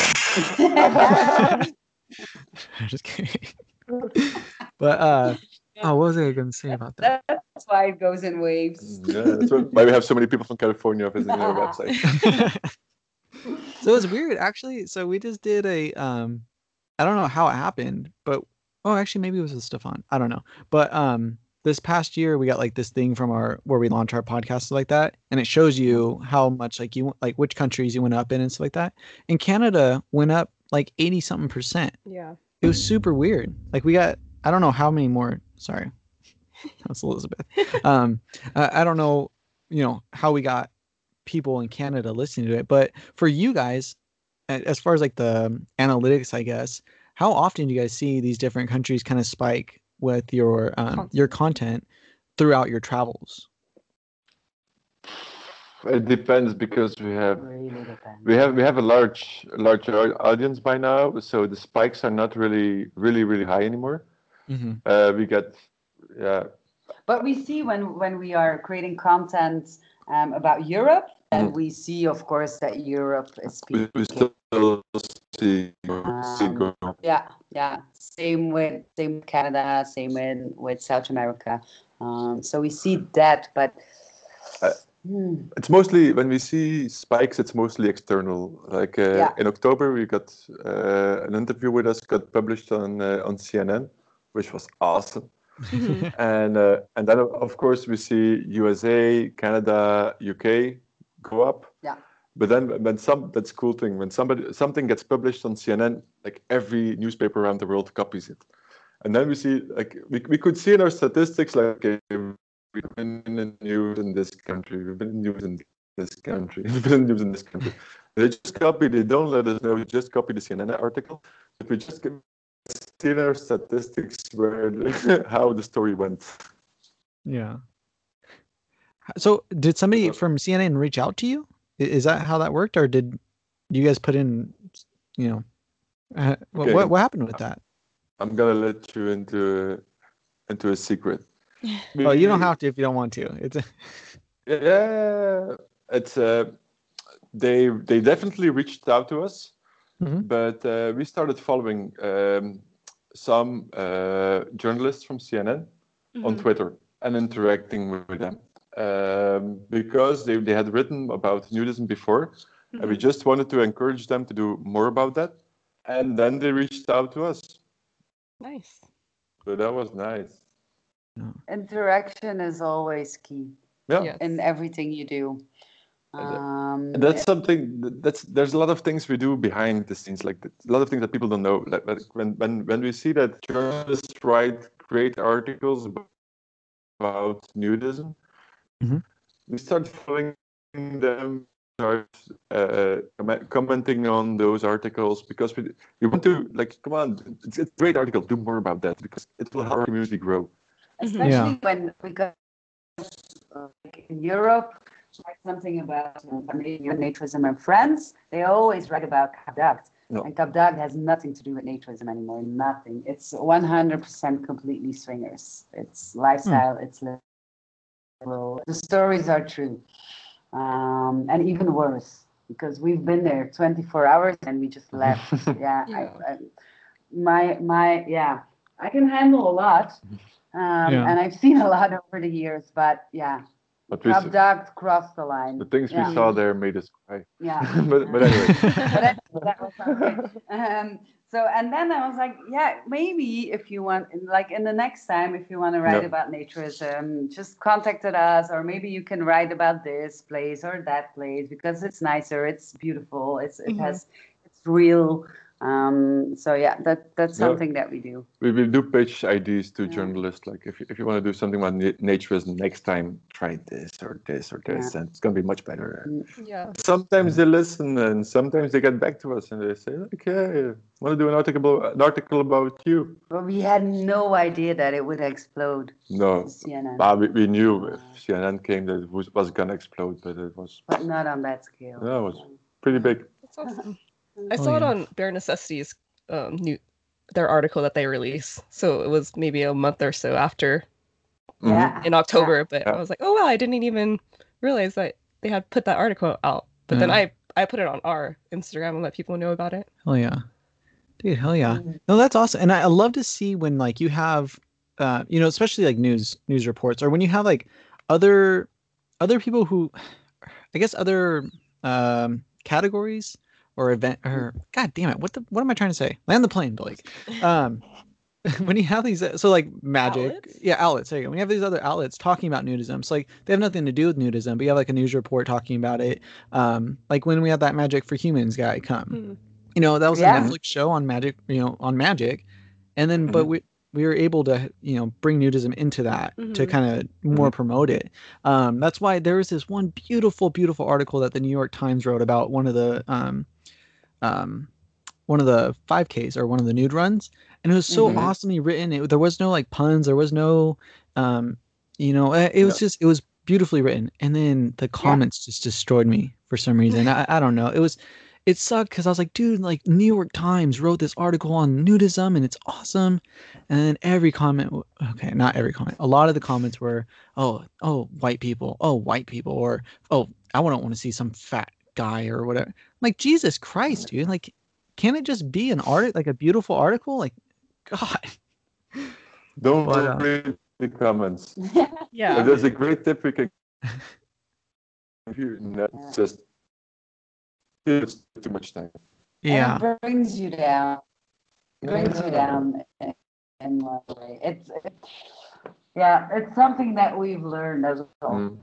I'm just kidding. But oh, what was I gonna say about that? That's why it goes in waves. Yeah, that's why we have so many people from California visiting our website. So it's weird actually. So we just did a I don't know how it happened, but actually maybe it was with Stefan. I don't know. But this past year we got like this thing from where we launch our podcast like that, and it shows you how much like which countries you went up in and stuff like that. And Canada went up like 80 something %. Yeah. It was super weird. Like we got I don't know how many more. Sorry, that's Elizabeth. I don't know, how we got people in Canada listening to it, but for you guys, as far as like the analytics, I guess, how often do you guys see these different countries kind of spike with your content throughout your travels? It depends because we have a large audience by now, so the spikes are not really high anymore. Mm-hmm. We get But we see when we are creating content about Europe, and we see, of course, that Europe is peaking. We still see growth. Yeah. Same with Canada, same with South America. So we see that, but it's mostly when we see spikes, it's mostly external. Like in October, we got an interview with us got published on CNN, which was awesome. And then of course we see USA, Canada, UK go up. Yeah. But then that's cool thing when something gets published on CNN, like every newspaper around the world copies it, and then we see like we could see in our statistics like we've been in the news in this country, we've been in the news in this country, we've been in the news in this country. They just copy. They don't let us know. We just copy the CNN article. But we just see in our statistics where how the story went. Yeah. So did somebody from CNN reach out to you? Is that how that worked, or did you guys put in, what happened with that? I'm gonna let you into a secret. Well, you don't have to if you don't want to. It's they definitely reached out to us, but we started following some journalists from CNN on Twitter and interacting with them. Because they had written about nudism before, and we just wanted to encourage them to do more about that. And then they reached out to us. Nice. So that was nice. Interaction is always key. Yeah. Yes. In everything you do. And that's something there's a lot of things we do behind the scenes, like a lot of things that people don't know. Like when we see that journalists write great articles about nudism, we start following them, start commenting on those articles because we want to, like, come on, it's a great article, do more about that because it will help our community grow. Especially because like in Europe, write something about naturism and friends, they always write about Kabdag. No. And Kabdag has nothing to do with naturism anymore, nothing. It's 100% completely swingers. It's lifestyle, it's liberal. The stories are true. And even worse, because we've been there 24 hours and we just left. I can handle a lot. And I've seen a lot over the years, but Kabdag crossed the line. The things we saw there made us cry. Yeah. but anyway. That was okay. So, and then I was like, maybe if you want, like in the next time, if you want to write about naturism, just contacted us, or maybe you can write about this place or that place because it's nicer, it's beautiful, it's real. That's something that we do. We will do pitch ideas to journalists. Like if you want to do something about naturism next time, try this or this or this, and it's gonna be much better. Yeah. Sometimes they listen, and sometimes they get back to us and they say, "Okay, want to do an article about you." But we had no idea that it would explode. No, CNN. We knew if CNN came that it was gonna explode, but it was. But not on that scale. No, it was pretty big. That's awesome. I saw it on Bare Necessities, their article that they released. So it was maybe a month or so after in October. But I was like, oh, wow, I didn't even realize that they had put that article out. But then I put it on our Instagram and let people know about it. Hell yeah. Dude, hell yeah. No, that's awesome. And I love to see when like you have especially like news reports, or when you have like other people who, I guess, other categories or event, or god damn it, what am I trying to say? Land the plane, Blake. When you have these, so like magic, outlets. There you go. When you have these other outlets talking about nudism, so like they have nothing to do with nudism, but you have like a news report talking about it. Like when we had that Magic for Humans guy come, that was a Netflix show on magic, on magic, and then but we were able to bring nudism into that to kind of more promote it. That's why there was this one beautiful article that the New York Times wrote about one of the 5Ks, or one of the nude runs, and it was so awesomely written. There was no like puns, there was no it was just, it was beautifully written, and then the comments just destroyed me for some reason. I don't know, it sucked because I was like, dude, like New York Times wrote this article on nudism and it's awesome, and then every comment, okay, not every comment, a lot of the comments were, oh white people, or oh, I don't want to see some fat guy or whatever. I'm like, Jesus Christ, dude, like, can't it just be an art, like a beautiful article? Like, God. Don't read the comments. Yeah. There's a great tip we can give you. Just it's too much time. Yeah. And it brings you down. It brings you down in one way. It's something that we've learned as well.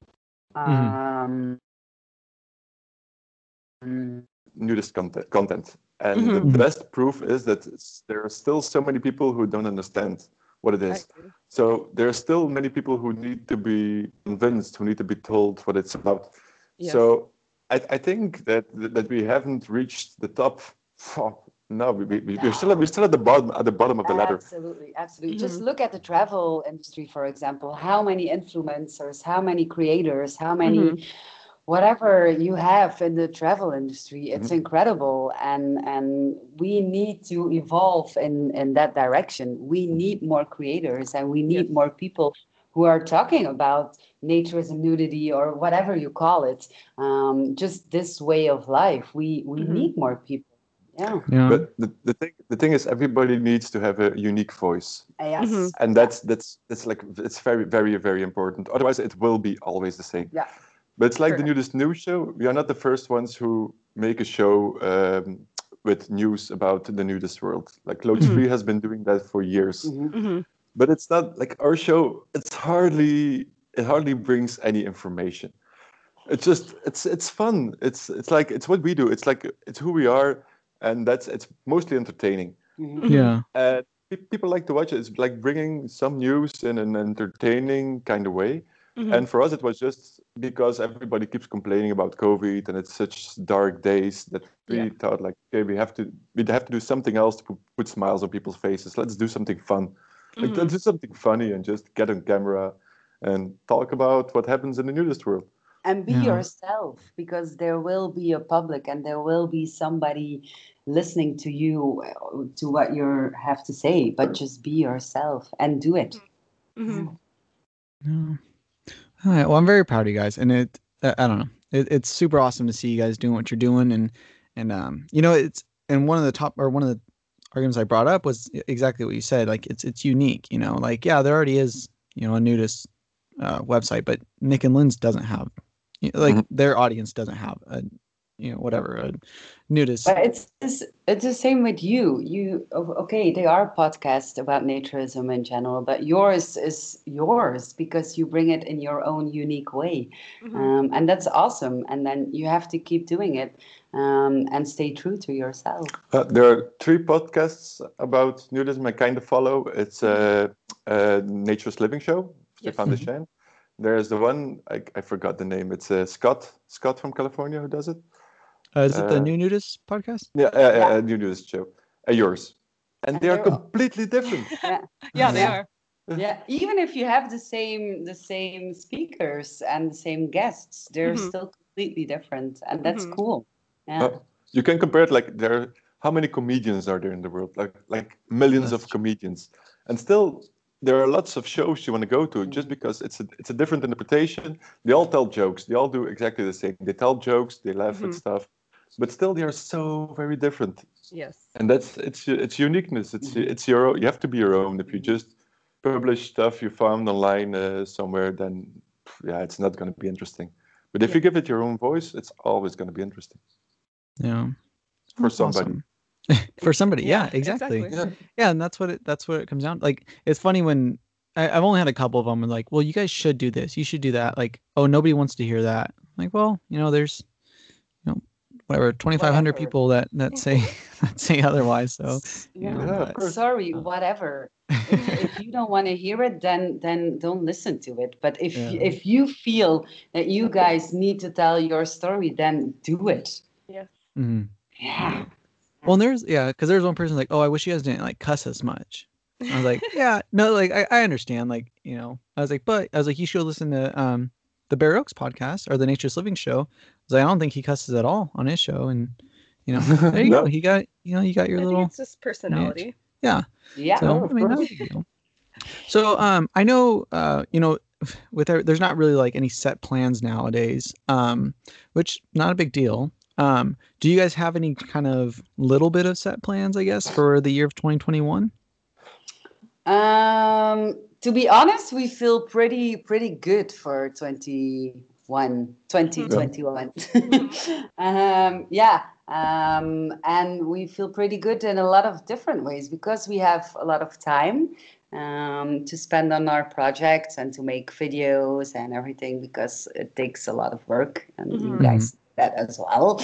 Nudist content. And the best proof is that there are still so many people who don't understand what it is. So there are still many people who need to be convinced, who need to be told what it's about. Yes. So I think that we haven't reached the top. No, we're still at the bottom of the ladder. Absolutely. Just look at the travel industry, for example. How many influencers, how many creators, how many whatever you have in the travel industry, it's incredible, and we need to evolve in that direction. We need more creators, and we need more people who are talking about naturism, nudity, or whatever you call it. Just this way of life. We need more people. Yeah. But the thing is, everybody needs to have a unique voice. Yes. And that's like, it's very, very, very important. Otherwise, it will be always the same. Yeah. But it's like the Nudist News Show. We are not the first ones who make a show with news about the nudist world. Like Clothes Free has been doing that for years. But it's not like our show. It hardly brings any information. It's just it's fun. It's like, it's what we do. It's like, it's who we are, and it's mostly entertaining. Yeah. And people like to watch it. It's like bringing some news in an entertaining kind of way. And for us, it was just because everybody keeps complaining about COVID, and it's such dark days that we thought, like, okay, we'd have to do something else to put smiles on people's faces. Let's do something fun. Like, let's do something funny and just get on camera and talk about what happens in the nudist world. And be yourself, because there will be a public, and there will be somebody listening to you, to what you have to say. But just be yourself and do it. All right, well, I'm very proud of you guys, and I don't know, it's super awesome to see you guys doing what you're doing, and it's, and one of the arguments I brought up was exactly what you said. Like, it's unique, like, yeah, there already is a nudist website, but Nick and Lynn's doesn't have, like, their audience doesn't have a a nudist. But it's the same with you. Okay, they are podcasts about naturism in general, but yours is yours because you bring it in your own unique way. And that's awesome. And then you have to keep doing it, and stay true to yourself. There are 3 podcasts about nudism I kind of follow. It's Nature's Living Show, Stefan Deschênes. There's the one, I forgot the name. It's Scott from California who does it. Is it the New Nudist podcast? Yeah, New Nudist show. Yours. And they are completely different. Yeah, they are. Yeah, even if you have the same speakers and the same guests, they're still completely different, and that's cool. Yeah. You can compare it, like, how many comedians are there in the world? Like millions of comedians, and still there are lots of shows you want to go to just because it's a different interpretation. They all tell jokes. They all do exactly the same. They tell jokes. They laugh at stuff, but still they are so very different. Yes. And that's it's uniqueness. It's your own. You have to be your own. If you just publish stuff you found online somewhere, then it's not going to be interesting. But if you give it your own voice, it's always going to be interesting. Yeah. For somebody. Awesome. For somebody, yeah, exactly. Yeah, and that's what it comes down. Like, it's funny when I've only had a couple of them, and like, well, you guys should do this, you should do that. Like, oh, nobody wants to hear that. I'm like, well, there's, whatever, 2,500 people that say that say otherwise. So sorry, whatever. If you don't want to hear it, then don't listen to it. But if you feel that you guys need to tell your story, then do it. Yeah. Mm-hmm. Yeah. Well, because there's one person like, oh, I wish you guys didn't like cuss as much. I was like, yeah, no, like I understand, like, I was like, you should listen to the Bear Oaks podcast or the Nature's Living show. I was like, I don't think he cusses at all on his show, and there you go. He got you got your I little. think it's just personality. Yeah. Yeah. So, So I know there's not really like any set plans nowadays, which not a big deal. Do you guys have any kind of little bit of set plans, I guess, for the year of 2021? To be honest, we feel pretty good for 2021. And we feel pretty good in a lot of different ways because we have a lot of time to spend on our projects and to make videos and everything, because it takes a lot of work, and you guys that as well.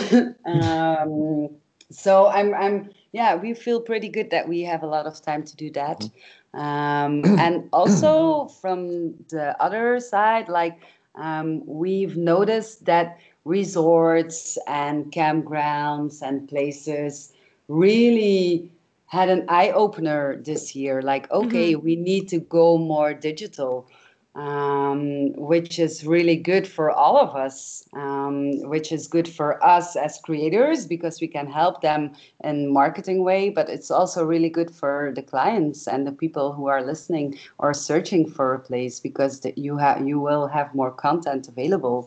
So we feel pretty good that we have a lot of time to do that. And also from the other side, we've noticed that resorts and campgrounds and places really had an eye-opener this year. We need to go more digital, which is really good for all of us, which is good for us as creators because we can help them in marketing way, but it's also really good for the clients and the people who are listening or searching for a place, because you will have more content available.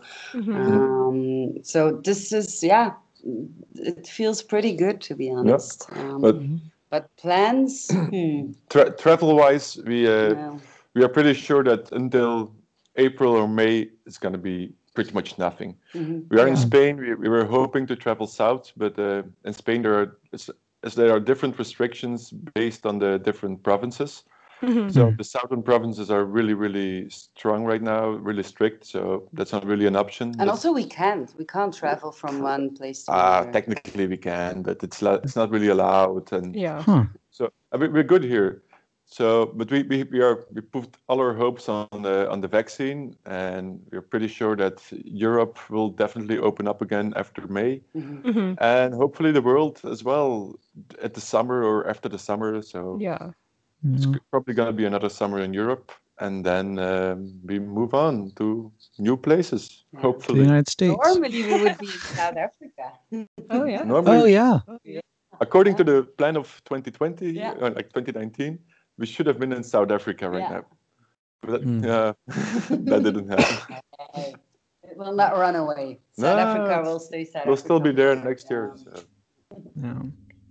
So this is, it feels pretty good, to be honest. But plans? Travel-wise, we are pretty sure that until April or May, it's going to be pretty much nothing. We are in Spain. We were hoping to travel south, but in Spain there are different restrictions based on the different provinces. So the southern provinces are really, really strong right now, really strict. So that's not really an option. And also we can't travel from one place to another. Technically we can, but it's not really allowed. And so we're good here. So, but we put all our hopes on the vaccine, and we're pretty sure that Europe will definitely open up again after May, and hopefully the world as well at the summer or after the summer. So it's probably going to be another summer in Europe, and then we move on to new places. Hopefully, the United States. Normally we would be in South Africa. Oh yeah. Normally, yeah. According to the plan of 2020, like 2019. We should have been in South Africa right now. But that didn't happen. It will not run away. South Africa will stay South Africa. We'll still be there next year. So. Yeah.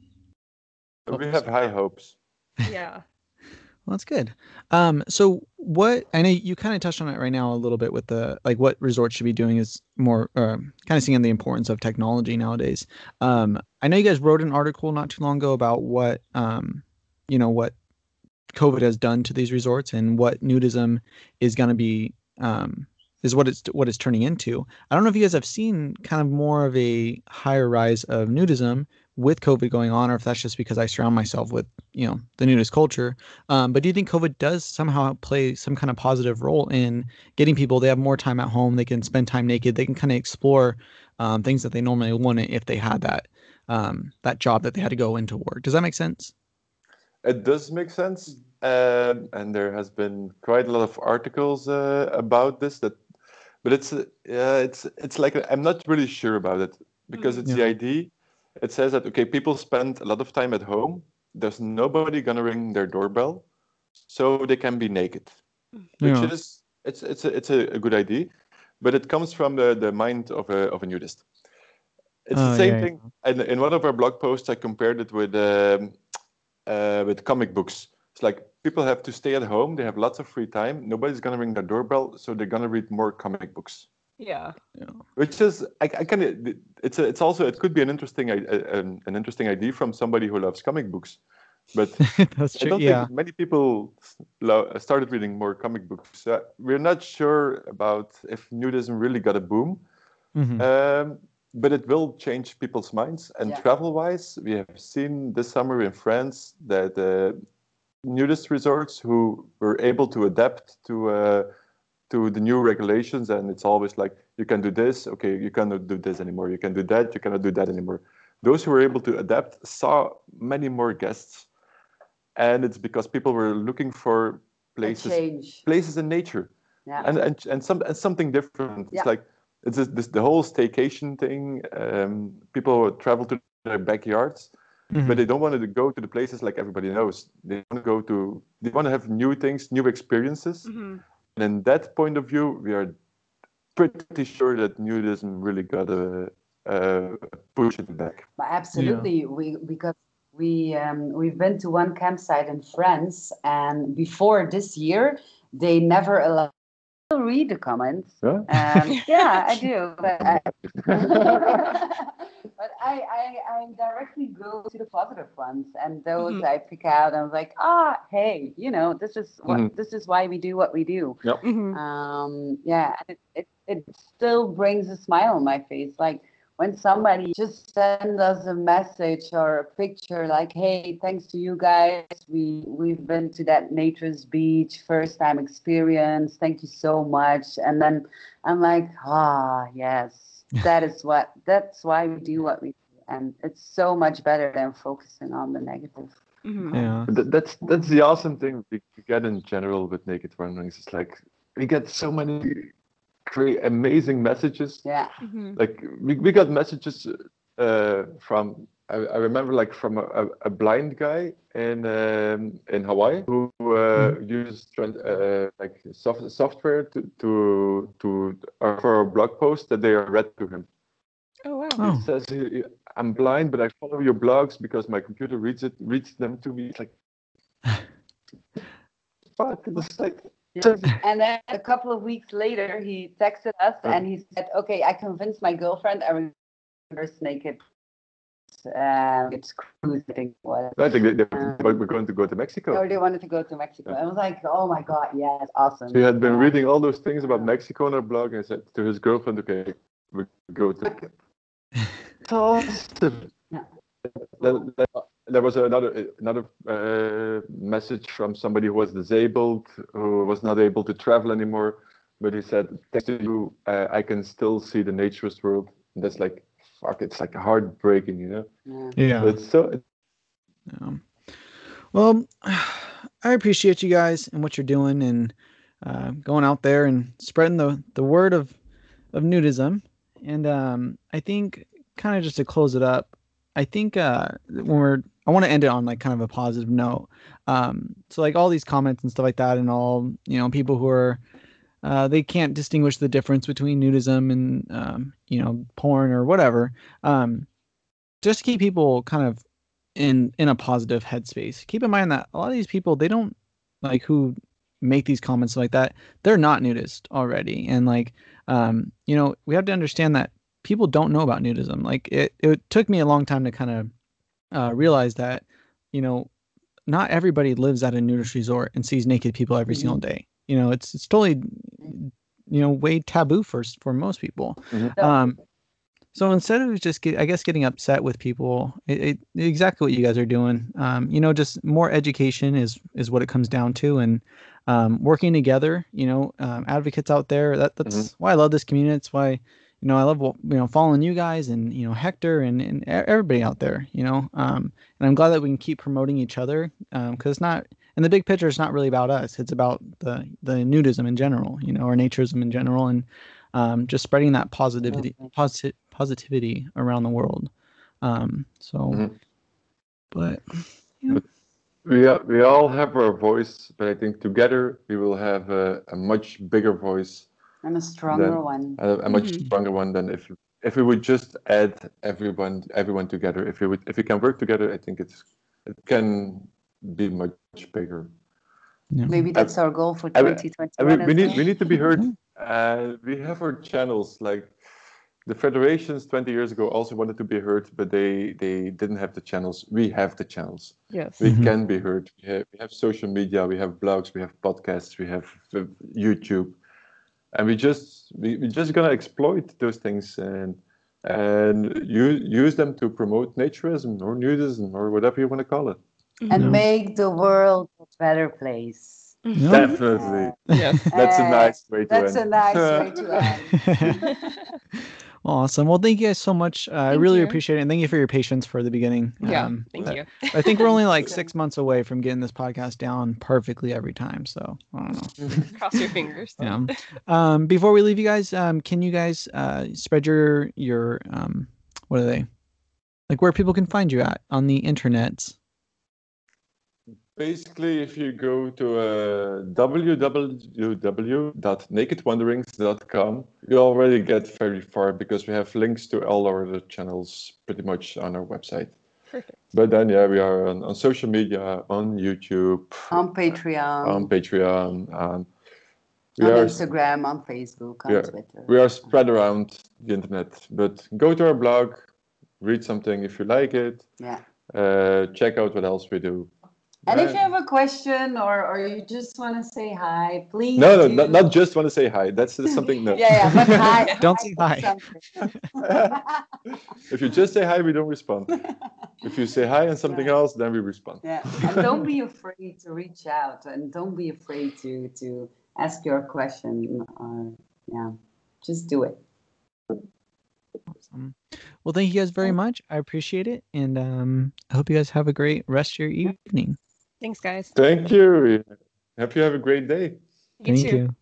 But we have high hopes. Yeah. Well, that's good. So what, I know you kind of touched on it right now a little bit with the, what resorts should be doing is more, kind of seeing the importance of technology nowadays. I know you guys wrote an article not too long ago about what, what COVID has done to these resorts and what nudism is going to be, is what it's turning into. I don't know if you guys have seen kind of more of a higher rise of nudism with COVID going on, or if that's just because I surround myself with, the nudist culture. But do you think COVID does somehow play some kind of positive role in getting people, they have more time at home, they can spend time naked, they can kind of explore things that they normally wouldn't if they had that job that they had to go into work? Does that make sense? It does make sense, and there has been quite a lot of articles about this. But it's like I'm not really sure about it, because it's the idea. It says that people spend a lot of time at home. There's nobody gonna ring their doorbell, so they can be naked, Yeah. which is it's a good idea, but it comes from the mind of a nudist. It's the same thing. And in one of our blog posts, I compared it with comic books. It's like people have to stay at home. They have lots of free time. Nobody's gonna ring their doorbell, so they're gonna read more comic books. Yeah. Which is I kind of it's also it could be an interesting idea from somebody who loves comic books, but That's true. I don't think many people started reading more comic books. We're not sure about if nudism really got a boom, but it will change people's minds. And travel-wise, we have seen this summer in France that nudist resorts who were able to adapt to the new regulations, and it's always like, you can do this, okay, you cannot do this anymore, you can do that, you cannot do that anymore. Those who were able to adapt saw many more guests, and it's because people were looking for places in nature, and something different. It's like it's the whole staycation thing. People travel to their backyards, but they don't want to go to the places like everybody knows. They want to have new things, new experiences. And in that point of view, we are pretty sure that nudism really got a push it back. Absolutely, because we've been to one campsite in France, and before this year, they never allowed. I'll read the comments. Yeah, I do. But I directly go to the positive ones, and those I pick out. And I was like, hey, this is what this is why we do what we do. Yep. It still brings a smile on my face, like when somebody just sends us a message or a picture like, hey, thanks to you guys, we've been to that Nature's Beach, first time experience, thank you so much. And then I'm like, yes, that's why we do what we do. And it's so much better than focusing on the negative. Yeah. That's the awesome thing we get in general with Naked Wanderings. It's like we get so many amazing messages. Like we got messages from I remember like from a blind guy in Hawaii who used like software to for a blog post that they read to him. Oh wow! He says, "I'm blind, but I follow your blogs because my computer reads them to me." It's like, fuck, it's like. And then a couple of weeks later, he texted us and he said, "Okay, I convinced my girlfriend I will first naked. It's cruise, I think. I think we're going to go to Mexico." Or they wanted to go to Mexico. I was like, "Oh my god, yes, awesome." So he had been reading all those things about Mexico on our blog, and said to his girlfriend, "Okay, we go to." It's awesome. There was another message from somebody who was disabled, who was not able to travel anymore, but he said, "Thanks to you, I can still see the naturist world." And that's like, fuck, it's like heartbreaking, Yeah. It's so. Yeah. Well, I appreciate you guys and what you're doing, and going out there and spreading the word of nudism. And I think, kind of just to close it up, I think I want to end it on like kind of a positive note. So like all these comments and stuff like that, and all, people who are they can't distinguish the difference between nudism and porn or whatever. Just to keep people kind of in a positive headspace. Keep in mind that a lot of these people, they don't like, who make these comments like that, they're not nudist already, and like we have to understand that people don't know about nudism. Like it took me a long time to kind of realize that not everybody lives at a nudist resort and sees naked people every single day. It's totally way taboo for most people. So instead of just getting upset with people, exactly what you guys are doing, just more education is what it comes down to, and working together, advocates out there. That's why I love this community. It's why, I love following you guys and Hector and everybody out there. And I'm glad that we can keep promoting each other, because it's not, in the big picture, it's not really about us. It's about the nudism in general, or naturism in general, and just spreading that positivity around the world. But We all have our voice, but I think together we will have a much bigger voice And a stronger than one. a much Mhm. stronger one than if we would just add everyone together. If we can work together, I think it can be much bigger. Yeah. Maybe that's our goal for I mean, 2021 as well. we need to be heard. We have our channels. Like the federations 20 years ago also wanted to be heard, but they didn't have the channels. We have the channels. Yes. We Mhm. can be heard. We have social media. We have blogs. We have podcasts. We have YouTube, and we just gonna exploit those things and use them to promote naturism or nudism or whatever you want to call it. And Yeah. make the world a better place. Yeah. Definitely. Yes. That's a nice way to That's end. a nice way to end. Awesome. Well, thank you guys so much. I Thank really you. appreciate it. And thank you for your patience for the beginning. Yeah. Thank you. I think we're only like 6 months away from getting this podcast down perfectly every time. So I don't know. Cross your fingers. Yeah. Before we leave you guys, can you guys spread your what are they? Like where people can find you at on the internet? Basically, if you go to www.nakedwanderings.com, you already get very far because we have links to all our other channels pretty much on our website. Perfect. But then, yeah, we are on social media, on YouTube, On Patreon, on Patreon, on Instagram, on Facebook, on Twitter. we are spread around the internet. But go to our blog, read something if you like it. Yeah. Check out what else we do. And if you have a question or you just want to say hi, please. No, not just want to say hi. That's something. No. Yeah, but hi. Don't say hi. If you just say hi, we don't respond. If you say hi and something else, then we respond. Yeah, and don't be afraid to reach out, and don't be afraid to ask your question. Just do it. Awesome. Well, thank you guys very much. I appreciate it, and I hope you guys have a great rest of your evening. Thanks, guys. Thank you. Hope you have a great day. You Thank too. you.